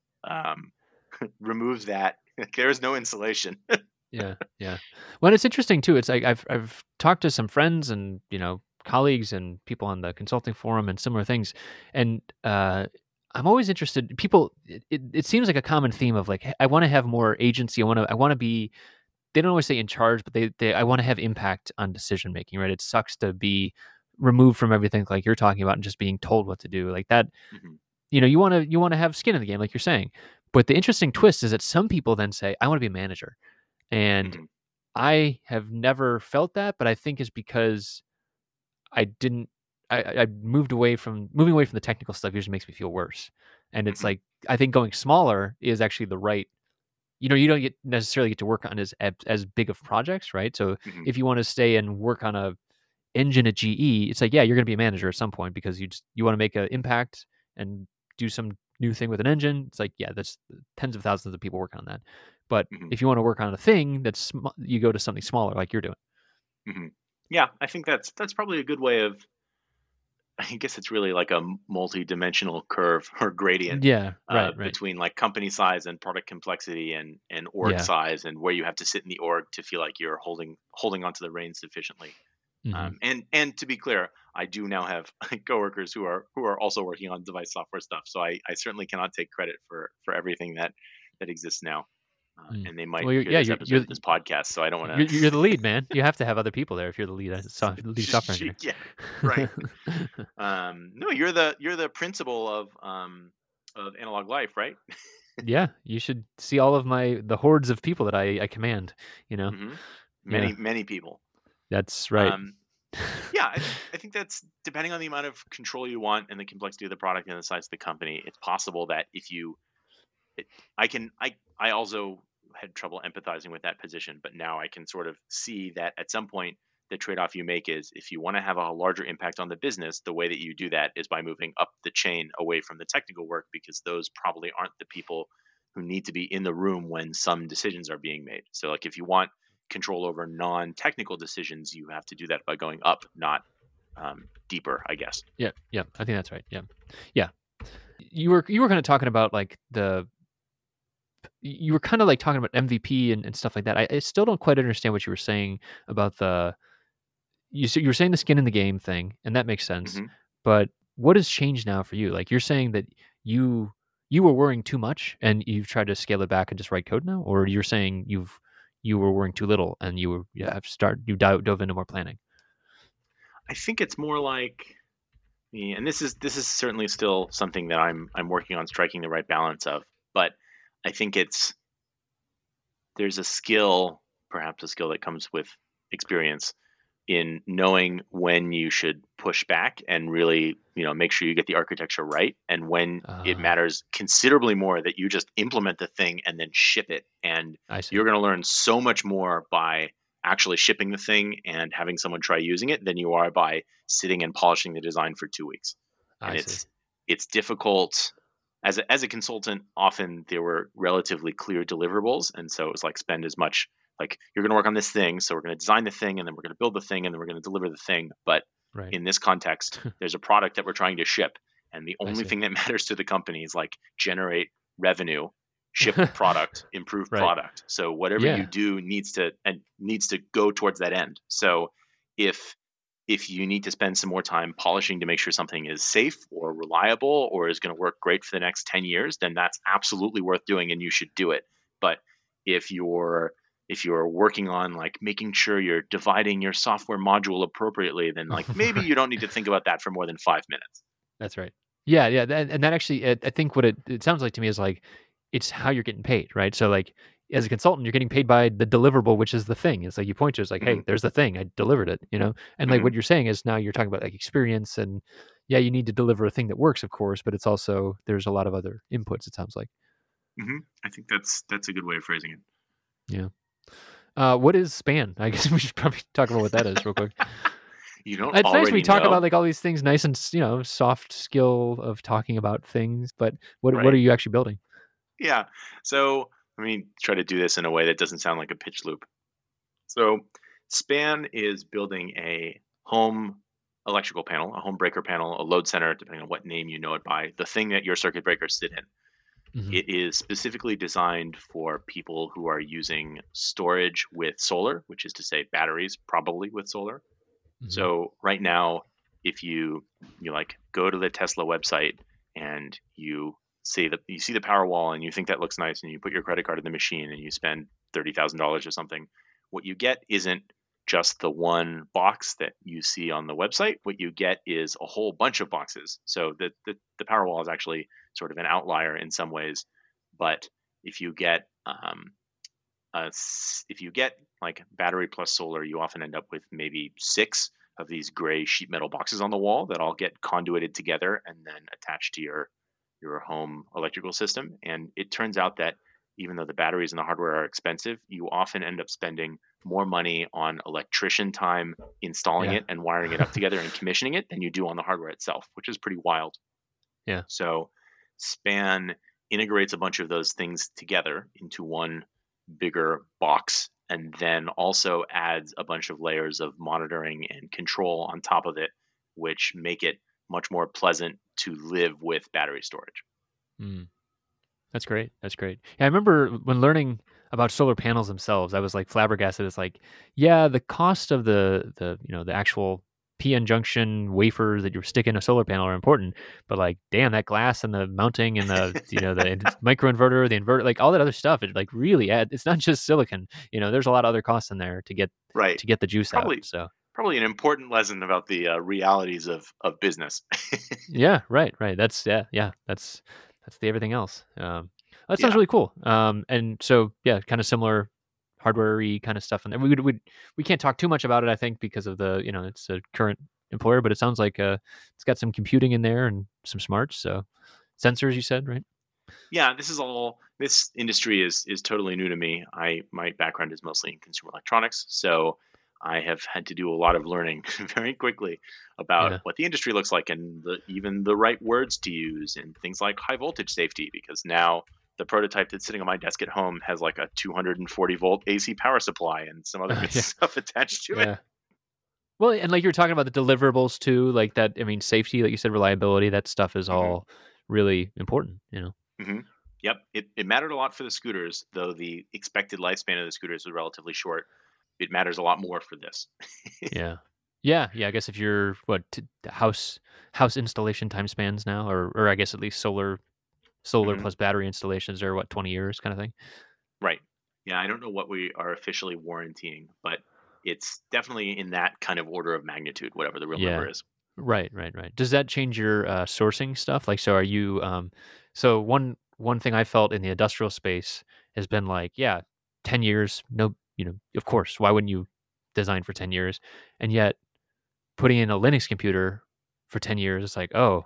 [SPEAKER 2] removes that. There is no insulation.
[SPEAKER 1] Yeah. Well, it's interesting too. It's like I've talked to some friends and colleagues and people on the consulting forum and similar things, and I'm always interested. People, it seems like a common theme of like, I want to have more agency. I want to be. They don't always say in charge, but I want to have impact on decision making. Right? It sucks to be removed from everything like you're talking about and just being told what to do like that. You want to have skin in the game, like you're saying. But the interesting twist is that some people then say, I want to be a manager. And I have never felt that, but I think it's because I moving away from the technical stuff usually makes me feel worse. And it's like, I think going smaller is actually the right, you don't necessarily get to work on as big of projects, right? So if you want to stay and work on a engine at GE, it's like, yeah, you're going to be a manager at some point because you want to make an impact and do some new thing with an engine. It's like, yeah, that's tens of thousands of people working on that. But if you want to work on a thing you go to something smaller like you're doing.
[SPEAKER 2] Yeah, I think that's probably a good way of I guess it's really like a multi-dimensional curve or gradient
[SPEAKER 1] Yeah, right.
[SPEAKER 2] between like company size and product complexity and org
[SPEAKER 1] Yeah.
[SPEAKER 2] size, and where you have to sit in the org to feel like you're holding onto the reins sufficiently.
[SPEAKER 1] Hmm.
[SPEAKER 2] And to be clear, I do now have coworkers who are also working on device software stuff. So I certainly cannot take credit for everything that exists now.
[SPEAKER 1] Mm.
[SPEAKER 2] And they might
[SPEAKER 1] Well,
[SPEAKER 2] hear this episode of this podcast, so I don't want
[SPEAKER 1] you're the lead, man. You have to have other people there if you're the lead software
[SPEAKER 2] to.
[SPEAKER 1] engineer.
[SPEAKER 2] Yeah, right. No, you're the principal of Analog Life, right?
[SPEAKER 1] Yeah, you should see all of the hordes of people that I command. You know,
[SPEAKER 2] Hmm.
[SPEAKER 1] yeah,
[SPEAKER 2] Many people.
[SPEAKER 1] that's right.
[SPEAKER 2] Yeah, I think that's depending on the amount of control you want and the complexity of the product and the size of the company. It's possible that if you, I also had trouble empathizing with that position, but now I can sort of see that at some point the trade-off you make is if you want to have a larger impact on the business, the way that you do that is by moving up the chain away from the technical work, because those probably aren't the people who need to be in the room when some decisions are being made. So like if you want control over non-technical decisions, you have to do that by going up, not deeper, I guess.
[SPEAKER 1] Yeah, I think that's right. Yeah. You were kind of talking about like you were kind of like talking about MVP and stuff like that. I still don't quite understand what you were saying about you were saying the skin in the game thing, and that makes sense.
[SPEAKER 2] Hmm.
[SPEAKER 1] But what has changed now for you? Like you're saying that you were worrying too much and you've tried to scale it back and just write code now, or you're saying you were worrying too little and you dove into more planning.
[SPEAKER 2] I think it's more like, and this is certainly still something that I'm working on striking the right balance of, but I think there's a skill, perhaps a skill that comes with experience in knowing when you should push back and really, make sure you get the architecture right, and when it
[SPEAKER 1] Uh,
[SPEAKER 2] matters considerably more that you just implement the thing and then ship it. And
[SPEAKER 1] I see.
[SPEAKER 2] you're going to learn so much more by actually shipping the thing and having someone try using it than you are by sitting and polishing the design for 2 weeks. And
[SPEAKER 1] I see.
[SPEAKER 2] it's difficult as a consultant. Often there were relatively clear deliverables, and so it was like spend as much, like you're going to work on this thing, so we're going to design the thing, and then we're going to build the thing, and then we're going to deliver the thing. But
[SPEAKER 1] Right.
[SPEAKER 2] in this context, there's a product that we're trying to ship, and the only
[SPEAKER 1] see.
[SPEAKER 2] thing that matters to the company is like generate revenue, ship product, improve
[SPEAKER 1] Right.
[SPEAKER 2] product. So whatever
[SPEAKER 1] Yeah.
[SPEAKER 2] you do needs to go towards that end. So if you need to spend some more time polishing to make sure something is safe or reliable or is going to work great for the next 10 years, then that's absolutely worth doing and you should do it. But if you're working on like making sure you're dividing your software module appropriately, then like maybe you don't need to think about that for more than 5 minutes.
[SPEAKER 1] That's right. Yeah, and that actually, I think what it sounds like to me is like it's how you're getting paid, right? So like as a consultant, you're getting paid by the deliverable, which is the thing. It's like you point to, it's like,
[SPEAKER 2] Mm-hmm.
[SPEAKER 1] hey, there's the thing, I delivered it, And like
[SPEAKER 2] Mm-hmm.
[SPEAKER 1] what you're saying is now you're talking about like experience, and yeah, you need to deliver a thing that works, of course, but it's also there's a lot of other inputs. It sounds like.
[SPEAKER 2] Mm-hmm. I think that's a good way of phrasing it.
[SPEAKER 1] Yeah. What is span? I guess we should probably talk about what that is real quick.
[SPEAKER 2] You don't
[SPEAKER 1] It's nice
[SPEAKER 2] already
[SPEAKER 1] we talk
[SPEAKER 2] know,
[SPEAKER 1] about like all these things, nice and soft skill of talking about things. But what
[SPEAKER 2] right?
[SPEAKER 1] are you actually building?
[SPEAKER 2] Yeah. So let me try to do this in a way that doesn't sound like a pitch loop. So Span is building a home electrical panel, a home breaker panel, a load center, depending on what name you know it by, the thing that your circuit breakers sit in.
[SPEAKER 1] Mhm.
[SPEAKER 2] It is specifically designed for people who are using storage with solar, which is to say batteries, probably with solar.
[SPEAKER 1] Mhm.
[SPEAKER 2] So right now, if you like go to the Tesla website and you see the Powerwall and you think that looks nice and you put your credit card in the machine and you spend $30,000 or something, what you get isn't just the one box that you see on the website. What you get is a whole bunch of boxes. So the Powerwall is actually sort of an outlier in some ways, but if you get like battery plus solar, you often end up with maybe 6 of these gray sheet metal boxes on the wall that all get conduited together and then attached to your home electrical system. And it turns out that even though the batteries and the hardware are expensive, you often end up spending more money on electrician time installing
[SPEAKER 1] Yeah.
[SPEAKER 2] it and wiring it up together and commissioning it than you do on the hardware itself, which is pretty wild.
[SPEAKER 1] Yeah.
[SPEAKER 2] So Span integrates a bunch of those things together into one bigger box, and then also adds a bunch of layers of monitoring and control on top of it, which make it much more pleasant to live with battery storage.
[SPEAKER 1] Mm. That's great. That's great. Yeah, I remember when learning about solar panels themselves, I was like flabbergasted. It's like, yeah, the cost of the actual PN junction wafers that you stick in a solar panel are important, but like, damn, that glass and the mounting and the microinverter, the inverter, like all that other stuff, it like really it's not just silicon. There's a lot of other costs in there to get
[SPEAKER 2] Right.
[SPEAKER 1] the juice out. So
[SPEAKER 2] probably an important lesson about the realities of business.
[SPEAKER 1] yeah, right. That's that's the everything else. That sounds
[SPEAKER 2] Yeah.
[SPEAKER 1] really cool. And so yeah, kind of similar hardware-y kind of stuff. And we can't talk too much about it, I think, because of the it's a current employer. But it sounds like it's got some computing in there and some smarts. So sensors, you said, right?
[SPEAKER 2] Yeah, this industry is totally new to me. My background is mostly in consumer electronics, so I have had to do a lot of learning very quickly about
[SPEAKER 1] Yeah.
[SPEAKER 2] what the industry looks like and even the right words to use and things like high voltage safety, because now the prototype that's sitting on my desk at home has like a 240 volt AC power supply and some other good
[SPEAKER 1] Yeah.
[SPEAKER 2] stuff attached to it.
[SPEAKER 1] Well, and like you were talking about the deliverables too, like that. I mean, safety, like you said, reliability. That stuff is all really important.
[SPEAKER 2] Mm-hmm. Yep, it mattered a lot for the scooters, though the expected lifespan of the scooters was relatively short. It matters a lot more for this.
[SPEAKER 1] Yeah. I guess if you're house installation time spans now, or I guess at least solar
[SPEAKER 2] Mhm.
[SPEAKER 1] plus battery installations are 20 years kind of thing.
[SPEAKER 2] Right. Yeah, I don't know what we are officially warrantying, but it's definitely in that kind of order of magnitude, whatever the real
[SPEAKER 1] Yeah.
[SPEAKER 2] number is.
[SPEAKER 1] Right. Does that change your sourcing stuff? Like, so are you? So one thing I felt in the industrial space has been like, yeah, 10 years. No, of course, why wouldn't you design for 10 years? And yet, putting in a Linux computer for 10 years, it's like, oh,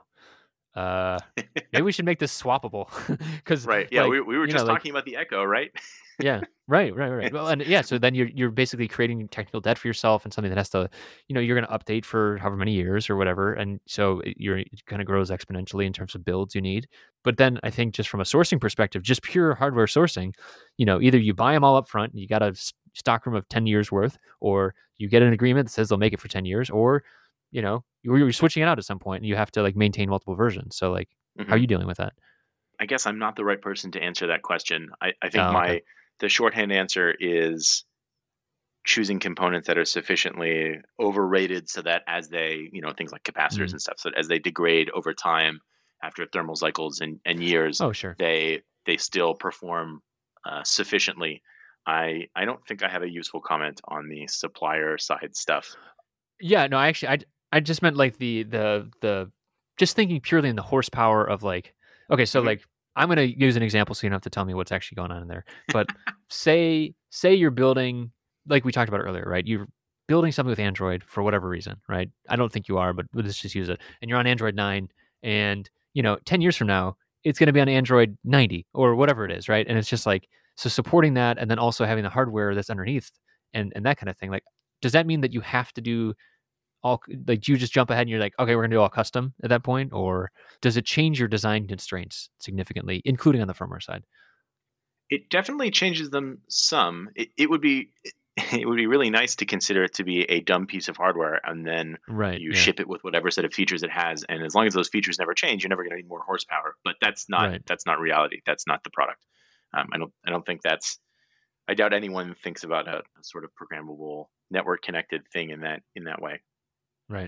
[SPEAKER 1] maybe we should make this swappable because,
[SPEAKER 2] Right. Yeah,
[SPEAKER 1] like,
[SPEAKER 2] we were just talking about the Echo, right?
[SPEAKER 1] yeah, right. Well, and yeah, so then you're basically creating technical debt for yourself and something that has to, you're going to update for however many years or whatever, and so it kind of grows exponentially in terms of builds you need. But then I think just from a sourcing perspective, just pure hardware sourcing, either you buy them all up front and you got a stock room of 10 years worth, or you get an agreement that says they'll make it for 10 years, or you're switching it out at some point and you have to like maintain multiple versions. So like, how are you dealing with that?
[SPEAKER 2] I guess I'm not the right person to answer that question. I think
[SPEAKER 1] Okay.
[SPEAKER 2] the shorthand answer is choosing components that are sufficiently overrated so that as they, things like capacitors and stuff, so that as they degrade over time after thermal cycles and years,
[SPEAKER 1] Oh, sure.
[SPEAKER 2] they still perform sufficiently. I don't think I have a useful comment on the supplier side stuff.
[SPEAKER 1] Yeah, no, I just meant like the just thinking purely in the horsepower of like, okay, so like I'm gonna use an example so you don't have to tell me what's actually going on in there. But say you're building, like we talked about earlier, right? You're building something with Android for whatever reason, right? I don't think you are, but let's just use it. And you're on Android 9, and 10 years from now, it's gonna be on Android 90 or whatever it is, right? And it's just like, so supporting that and then also having the hardware that's underneath and that kind of thing. Like, does that mean that you have to do all, like, do you just jump ahead and you're like, okay, we're gonna do all custom at that point, or does it change your design constraints significantly, including on the firmware side?
[SPEAKER 2] It definitely changes them some. It would be it would be really nice to consider it to be a dumb piece of hardware, and then
[SPEAKER 1] Right.
[SPEAKER 2] you
[SPEAKER 1] Yeah.
[SPEAKER 2] ship it with whatever set of features it has, and as long as those features never change, you're never going to need more horsepower. But that's not
[SPEAKER 1] Right.
[SPEAKER 2] reality. That's not the product. I don't think that's. I doubt anyone thinks about a sort of programmable network connected thing in that way.
[SPEAKER 1] Right.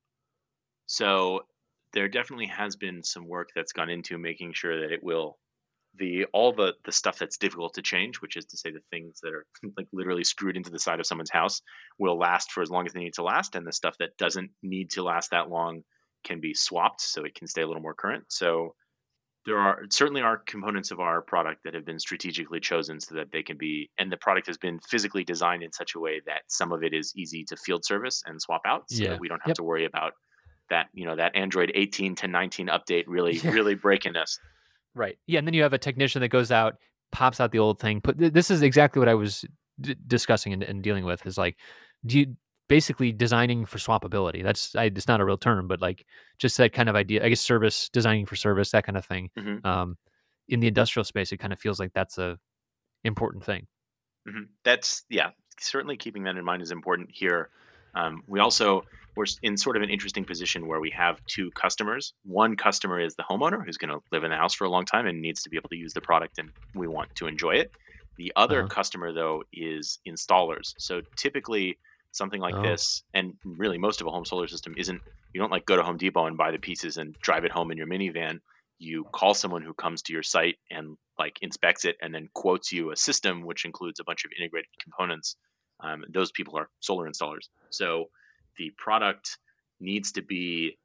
[SPEAKER 2] So there definitely has been some work that's gone into making sure that it will all the stuff that's difficult to change, which is to say the things that are like literally screwed into the side of someone's house, will last for as long as they need to last, and the stuff that doesn't need to last that long can be swapped so it can stay a little more current. So there certainly are components of our product that have been strategically chosen so that they can be, and the product has been physically designed in such a way that some of it is easy to field service and swap out, so
[SPEAKER 1] Yeah.
[SPEAKER 2] that we don't have
[SPEAKER 1] Yep.
[SPEAKER 2] to worry about that that Android 18 to 19 update really
[SPEAKER 1] Yeah.
[SPEAKER 2] really breaking us.
[SPEAKER 1] Right. Yeah, and then you have a technician that goes out, pops out the old thing. This is exactly what I was discussing and dealing with. Is like, do you basically designing for swappability? It's not a real term, but like just that kind of idea. I guess designing for service, that kind of thing. In the industrial space, it kind of feels like that's a important thing.
[SPEAKER 2] That's certainly keeping that in mind is important here. We're in sort of an interesting position where we have two customers. One customer is the homeowner who's going to live in the house for a long time and needs to be able to use the product, and we want to enjoy it. The other customer, though, is installers. So typically something like this, and really most of a home solar system isn't, you don't like go to Home Depot and buy the pieces and drive it home in your minivan. You call someone who comes to your site and like inspects it and then quotes you a system, which includes a bunch of integrated components. Those people are solar installers. So the product needs to be,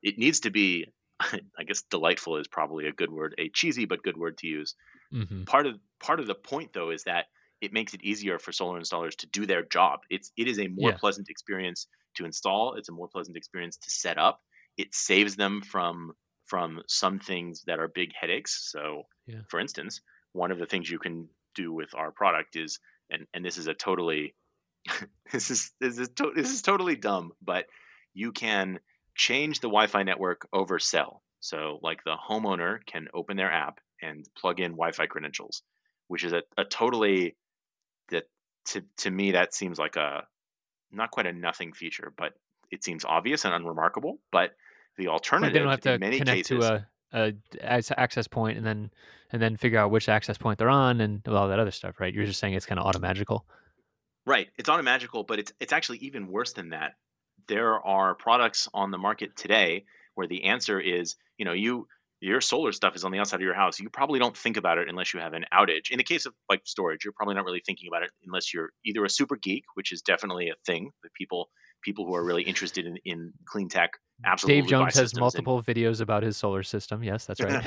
[SPEAKER 2] I guess delightful is probably a good word, a cheesy but good word to use.
[SPEAKER 1] Mm-hmm.
[SPEAKER 2] Part of the point, though, is that it makes it easier for solar installers to do their job. It is a more pleasant experience to install. It's a more pleasant experience to set up. It saves them from some things that are big headaches. So, for instance, one of the things you can do with our product is, and this is a totally this is totally dumb, but you can change the Wi-Fi network over cell. So like the homeowner can open their app and plug in Wi-Fi credentials, which is a totally, that to me that seems like a not quite a nothing feature, but it seems obvious and unremarkable. But the alternative,
[SPEAKER 1] they don't have to
[SPEAKER 2] in many
[SPEAKER 1] connect
[SPEAKER 2] cases,
[SPEAKER 1] to a access point and then figure out which access point they're on and all that other stuff, right? You're just saying it's kind of automagical.
[SPEAKER 2] Right. It's automagical, but it's actually even worse than that. There are products on the market today where the answer is, your solar stuff is on the outside of your house. You probably don't think about it unless you have an outage. In the case of like storage, you're probably not really thinking about it unless you're either a super geek, which is definitely a thing that people who are really interested in clean tech absolutely.
[SPEAKER 1] Dave Jones has multiple videos about his solar system. Yes, that's right.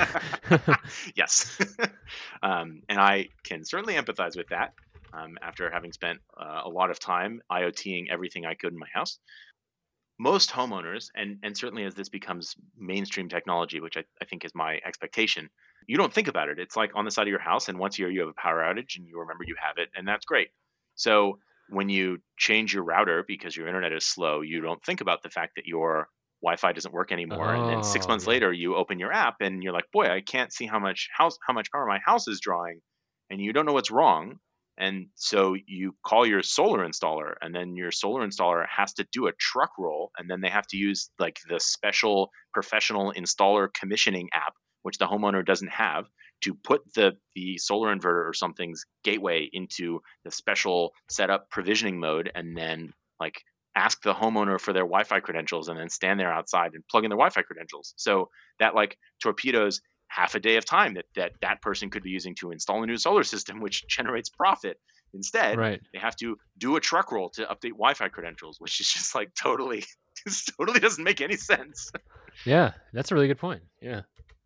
[SPEAKER 2] Yes. And I can certainly empathize with that. After having spent a lot of time IoTing everything I could in my house. Most homeowners, and certainly as this becomes mainstream technology, which I think is my expectation, you don't think about it. It's like on the side of your house, and once a year you have a power outage and you remember you have it, and that's great. So when you change your router because your internet is slow, you don't think about the fact that your Wi-Fi doesn't work anymore. And then 6 months later, you open your app and you're like, boy, I can't see how much power my house is drawing, and you don't know what's wrong. And so you call your solar installer, and then your solar installer has to do a truck roll, and then they have to use like the special professional installer commissioning app, which the homeowner doesn't have, to put the solar inverter or something's gateway into the special setup provisioning mode, and then like ask the homeowner for their Wi-Fi credentials, and then stand there outside and plug in their Wi-Fi credentials. So that like torpedoes half a day of time that person could be using to install a new solar system, which generates profit. Instead, They have to do a truck roll to update Wi-Fi credentials, which is just like totally doesn't make any sense.
[SPEAKER 1] Yeah, that's a really good point. Yeah.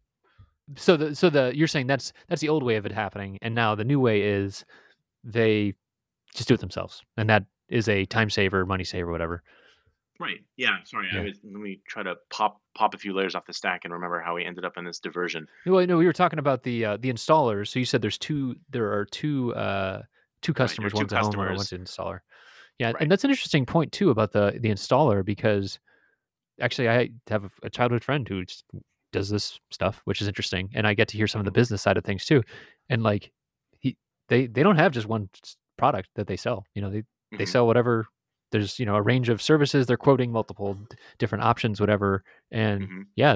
[SPEAKER 1] So you're saying that's the old way of it happening, and now the new way is they just do it themselves, and that is a time saver, money saver, whatever.
[SPEAKER 2] Right. Yeah. Sorry. Yeah. Let me try to pop a few layers off the stack and remember how we ended up in this diversion.
[SPEAKER 1] Well, no, we were talking about the installers. So you said there are two customers, one's a homeowner, one's an installer. Yeah, and that's an interesting point too about the installer, because actually I have a childhood friend who does this stuff, which is interesting, and I get to hear some of the business side of things too. And like they don't have just one product that they sell. They sell whatever. There's a range of services. They're quoting multiple different options, whatever. And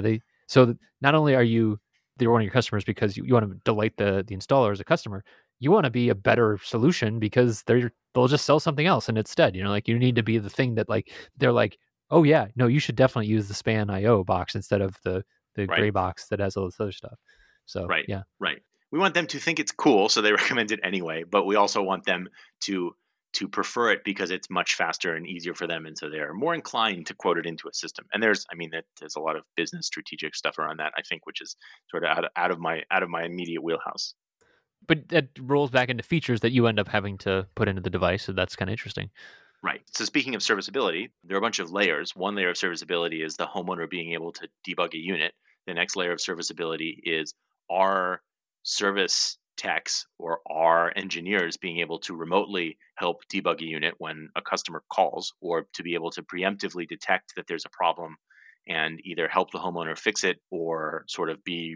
[SPEAKER 1] so not only they're one of your customers because you want to delight the installer as a customer, you want to be a better solution because they'll just sell something else. And instead, like you need to be the thing that like they're like, oh yeah, no, you should definitely use the Span IO box instead of the gray box that has all this other stuff. So
[SPEAKER 2] right.
[SPEAKER 1] Right.
[SPEAKER 2] We want them to think it's cool, so they recommend it anyway. But we also want them to prefer it because it's much faster and easier for them, and so they're more inclined to quote it into a system. And there's a lot of business strategic stuff around that, I think, which is sort of out of my immediate wheelhouse.
[SPEAKER 1] But that rolls back into features that you end up having to put into the device, so that's kind of interesting.
[SPEAKER 2] Right. So speaking of serviceability, there are a bunch of layers. One layer of serviceability is the homeowner being able to debug a unit. The next layer of serviceability is our service techs or our engineers being able to remotely help debug a unit when a customer calls, or to be able to preemptively detect that there's a problem and either help the homeowner fix it or sort of be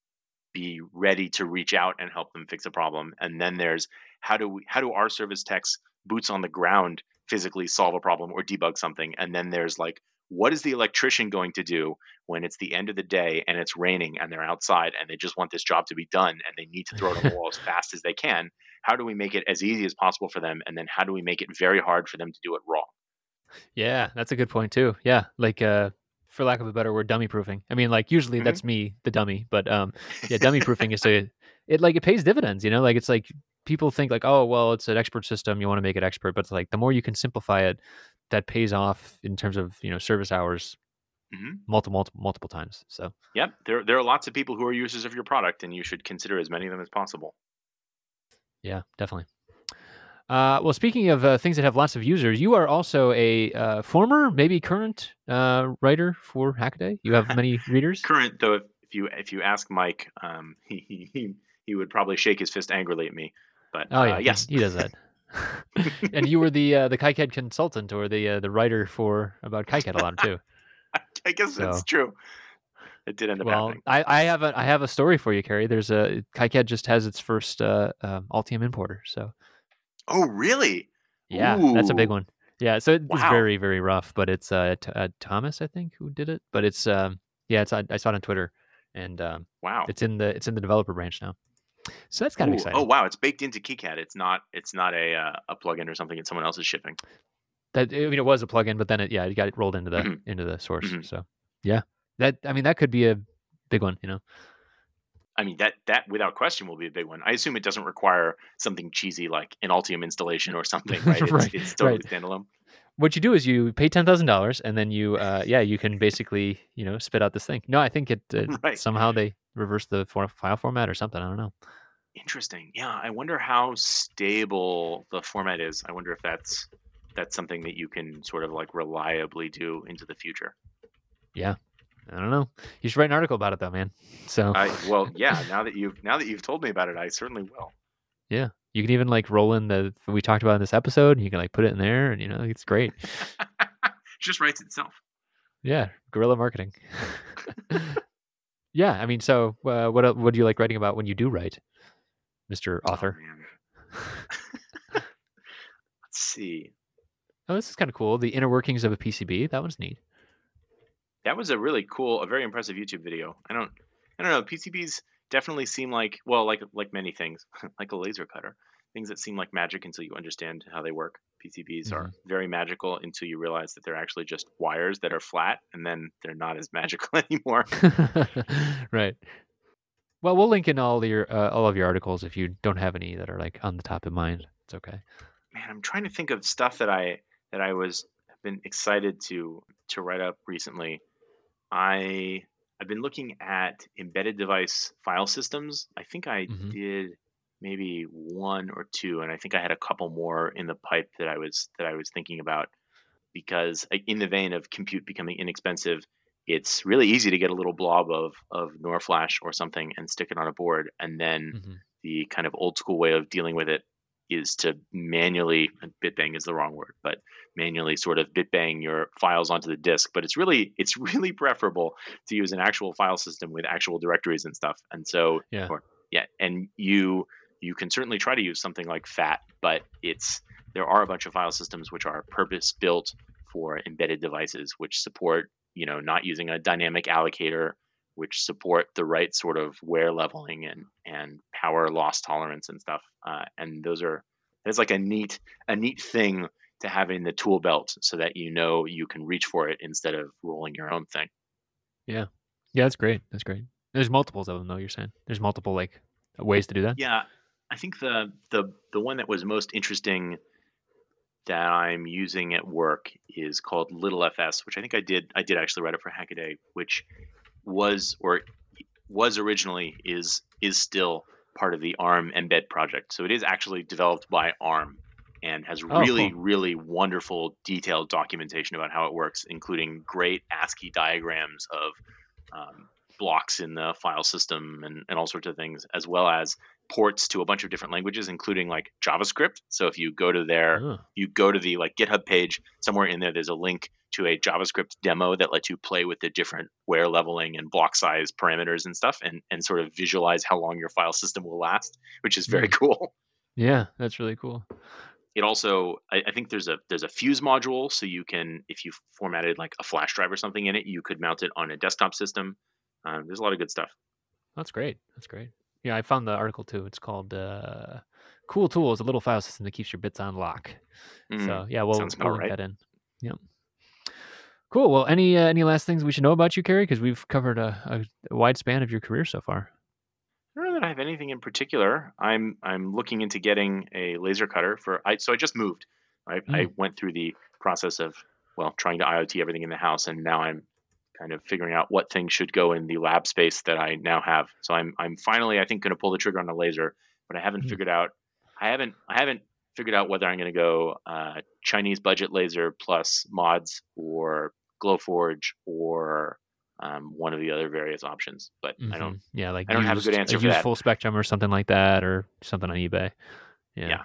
[SPEAKER 2] ready to reach out and help them fix a problem. And then there's how do our service techs, boots on the ground, physically solve a problem or debug something. And then there's like, what is the electrician going to do when it's the end of the day and it's raining and they're outside and they just want this job to be done and they need to throw it on the wall as fast as they can? How do we make it as easy as possible for them? And then how do we make it very hard for them to do it wrong?
[SPEAKER 1] Yeah, that's a good point too. Yeah, like for lack of a better word, dummy proofing. I mean, like usually that's me, the dummy, but yeah, dummy proofing is it pays dividends. Like it's like people think like, oh well, it's an expert system, you want to make it expert, but it's like the more you can simplify it, that pays off in terms of service hours multiple times. So
[SPEAKER 2] yep, there are lots of people who are users of your product, and you should consider as many of them as possible.
[SPEAKER 1] Yeah, definitely. Well, speaking of things that have lots of users, you are also a former, maybe current writer for Hackaday. You have many readers.
[SPEAKER 2] Current, though, if you ask Mike, he would probably shake his fist angrily at me. But yes,
[SPEAKER 1] he does that. And you were the KiCad consultant or the writer about KiCad a lot too.
[SPEAKER 2] I guess that's true. It did end up happening.
[SPEAKER 1] I have a story for you, Carrie. There's KiCad just has its first Altium importer. So.
[SPEAKER 2] Oh, really?
[SPEAKER 1] Yeah, Ooh. That's a big one. Yeah, so it's very, very rough, but it's Thomas, I think, who did it. But it's I saw it on Twitter, and
[SPEAKER 2] wow,
[SPEAKER 1] it's in the developer branch now. So that's kind of exciting.
[SPEAKER 2] Oh wow, it's baked into KiCad. It's not a plugin or something that someone else is shipping.
[SPEAKER 1] It was a plugin, but then it got it rolled into the source. So yeah, that could be a big one.
[SPEAKER 2] I mean, that without question will be a big one. I assume it doesn't require something cheesy like an Altium installation or something, right? It's totally standalone.
[SPEAKER 1] What you do is you pay $10,000 and then you can basically spit out this thing. No, I think it somehow they reverse the file format or something. I don't know.
[SPEAKER 2] Interesting. Yeah, I wonder how stable the format is. I wonder if that's something that you can sort of like reliably do into the future.
[SPEAKER 1] Yeah. I don't know. You should write an article about it, though, man. So,
[SPEAKER 2] yeah. Now that you've told me about it, I certainly will.
[SPEAKER 1] Yeah, you can even like roll in we talked about in this episode. And you can like put it in there, and it's great.
[SPEAKER 2] It just writes itself.
[SPEAKER 1] Yeah, guerrilla marketing. Yeah, I mean, so what do you like writing about when you do write, Mr. Author?
[SPEAKER 2] Oh, let's see.
[SPEAKER 1] Oh, this is kind of cool. The inner workings of a PCB. That one's neat.
[SPEAKER 2] That was a really cool, a very impressive YouTube video. I don't know. PCBs definitely seem like many things, like a laser cutter, things that seem like magic until you understand how they work. PCBs are very magical until you realize that they're actually just wires that are flat, and then they're not as magical anymore.
[SPEAKER 1] Right. Well, we'll link in all of your articles if you don't have any that are like on the top of mind. It's okay.
[SPEAKER 2] Man, I'm trying to think of stuff that I've been excited to write up recently. I've been looking at embedded device file systems. I think I did maybe one or two, and I think I had a couple more in the pipe that I was thinking about, because in the vein of compute becoming inexpensive, it's really easy to get a little blob of NOR flash or something and stick it on a board, and then the kind of old school way of dealing with it is to manually, bitbang is the wrong word, but manually sort of bitbang your files onto the disk. But it's really preferable to use an actual file system with actual directories and stuff. And so, and you can certainly try to use something like FAT, but there are a bunch of file systems which are purpose built for embedded devices, which support, not using a dynamic allocator, which support the right sort of wear leveling and power loss tolerance and stuff. And it's like a neat thing to have in the tool belt so that you can reach for it instead of rolling your own thing.
[SPEAKER 1] Yeah. Yeah, that's great. That's great. There's multiples of them though, you're saying. There's multiple like ways to do that?
[SPEAKER 2] Yeah. I think the one that was most interesting that I'm using at work is called LittleFS, which I think I did actually write it for Hackaday, which was originally is still part of the ARM embed project. So it is actually developed by ARM and has really wonderful detailed documentation about how it works, including great ASCII diagrams of blocks in the file system and all sorts of things, as well as ports to a bunch of different languages, including like JavaScript. So if you go to the like GitHub page, somewhere in there, there's a link to a JavaScript demo that lets you play with the different wear leveling and block size parameters and stuff, and sort of visualize how long your file system will last, which is very cool.
[SPEAKER 1] Yeah, that's really cool.
[SPEAKER 2] It also, I think there's a fuse module, so you can, if you formatted like a flash drive or something in it, you could mount it on a desktop system. There's a lot of good stuff.
[SPEAKER 1] That's great. Yeah, I found the article too. It's called "Cool Tools: A Little File System That Keeps Your Bits on Lock." So yeah, we'll link that in. Yep. Cool. Well, any last things we should know about you, Kerry? Because we've covered a wide span of your career so far.
[SPEAKER 2] I don't know that I have anything in particular. I'm looking into getting a laser cutter so I just moved. I went through the process of trying to IoT everything in the house, and now I'm kind of figuring out what things should go in the lab space that I now have. So I'm finally, I think, going to pull the trigger on a laser, but I haven't figured out. I haven't figured out whether I'm going to go Chinese budget laser plus mods or Glowforge or one of the other various options, but I don't.
[SPEAKER 1] Yeah, like
[SPEAKER 2] I don't have a good answer for that.
[SPEAKER 1] Full spectrum or something like that, or something on eBay. Yeah.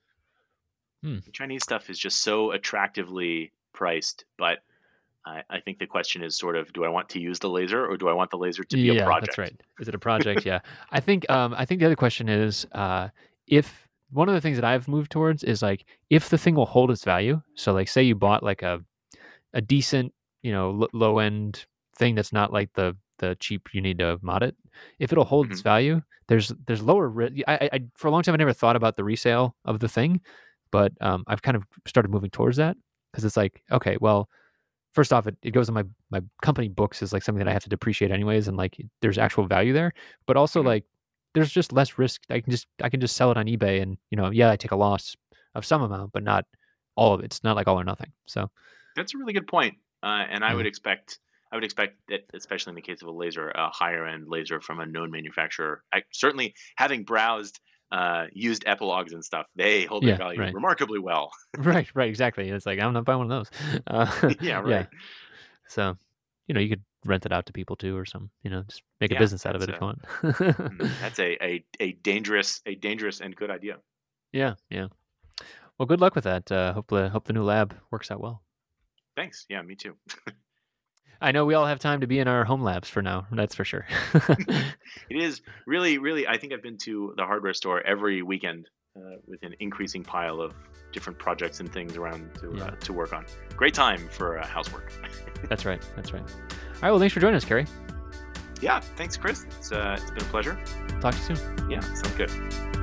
[SPEAKER 2] The Chinese stuff is just so attractively priced, but I think the question is sort of, do I want to use the laser or do I want the laser to be a project?
[SPEAKER 1] That's right. Is it a project? Yeah. I think the other question is if one of the things that I've moved towards is like if the thing will hold its value. So like say you bought like a decent, low end thing that's not like the cheap you need to mod it. If it'll hold its value, there's lower risk. I for a long time I never thought about the resale of the thing, but I've kind of started moving towards that because it's like, okay, well, first off, it goes in my company books as like something that I have to depreciate anyways, and like there's actual value there, but also like there's just less risk. I can just sell it on eBay, and I take a loss of some amount, but not all of it. It's not like all or nothing. So
[SPEAKER 2] that's a really good point, and I would expect that, especially in the case of a laser, a higher end laser from a known manufacturer. Certainly, having browsed used epilogues and stuff, they hold their value remarkably well.
[SPEAKER 1] Right, exactly. It's like I'm not buying one of those. Yeah. So, you could rent it out to people too, or some, just make a business out of it if you want.
[SPEAKER 2] That's a dangerous and good idea.
[SPEAKER 1] Yeah. Well, good luck with that. Hope the new lab works out well.
[SPEAKER 2] Thanks. Yeah, me too.
[SPEAKER 1] I know we all have time to be in our home labs for now. That's for sure.
[SPEAKER 2] It is really, really. I think I've been to the hardware store every weekend with an increasing pile of different projects and things around to work on. Great time for housework.
[SPEAKER 1] That's right. All right. Well, thanks for joining us, Kerry.
[SPEAKER 2] Yeah. Thanks, Chris. It's been a pleasure.
[SPEAKER 1] Talk to you soon.
[SPEAKER 2] Yeah. Sounds good.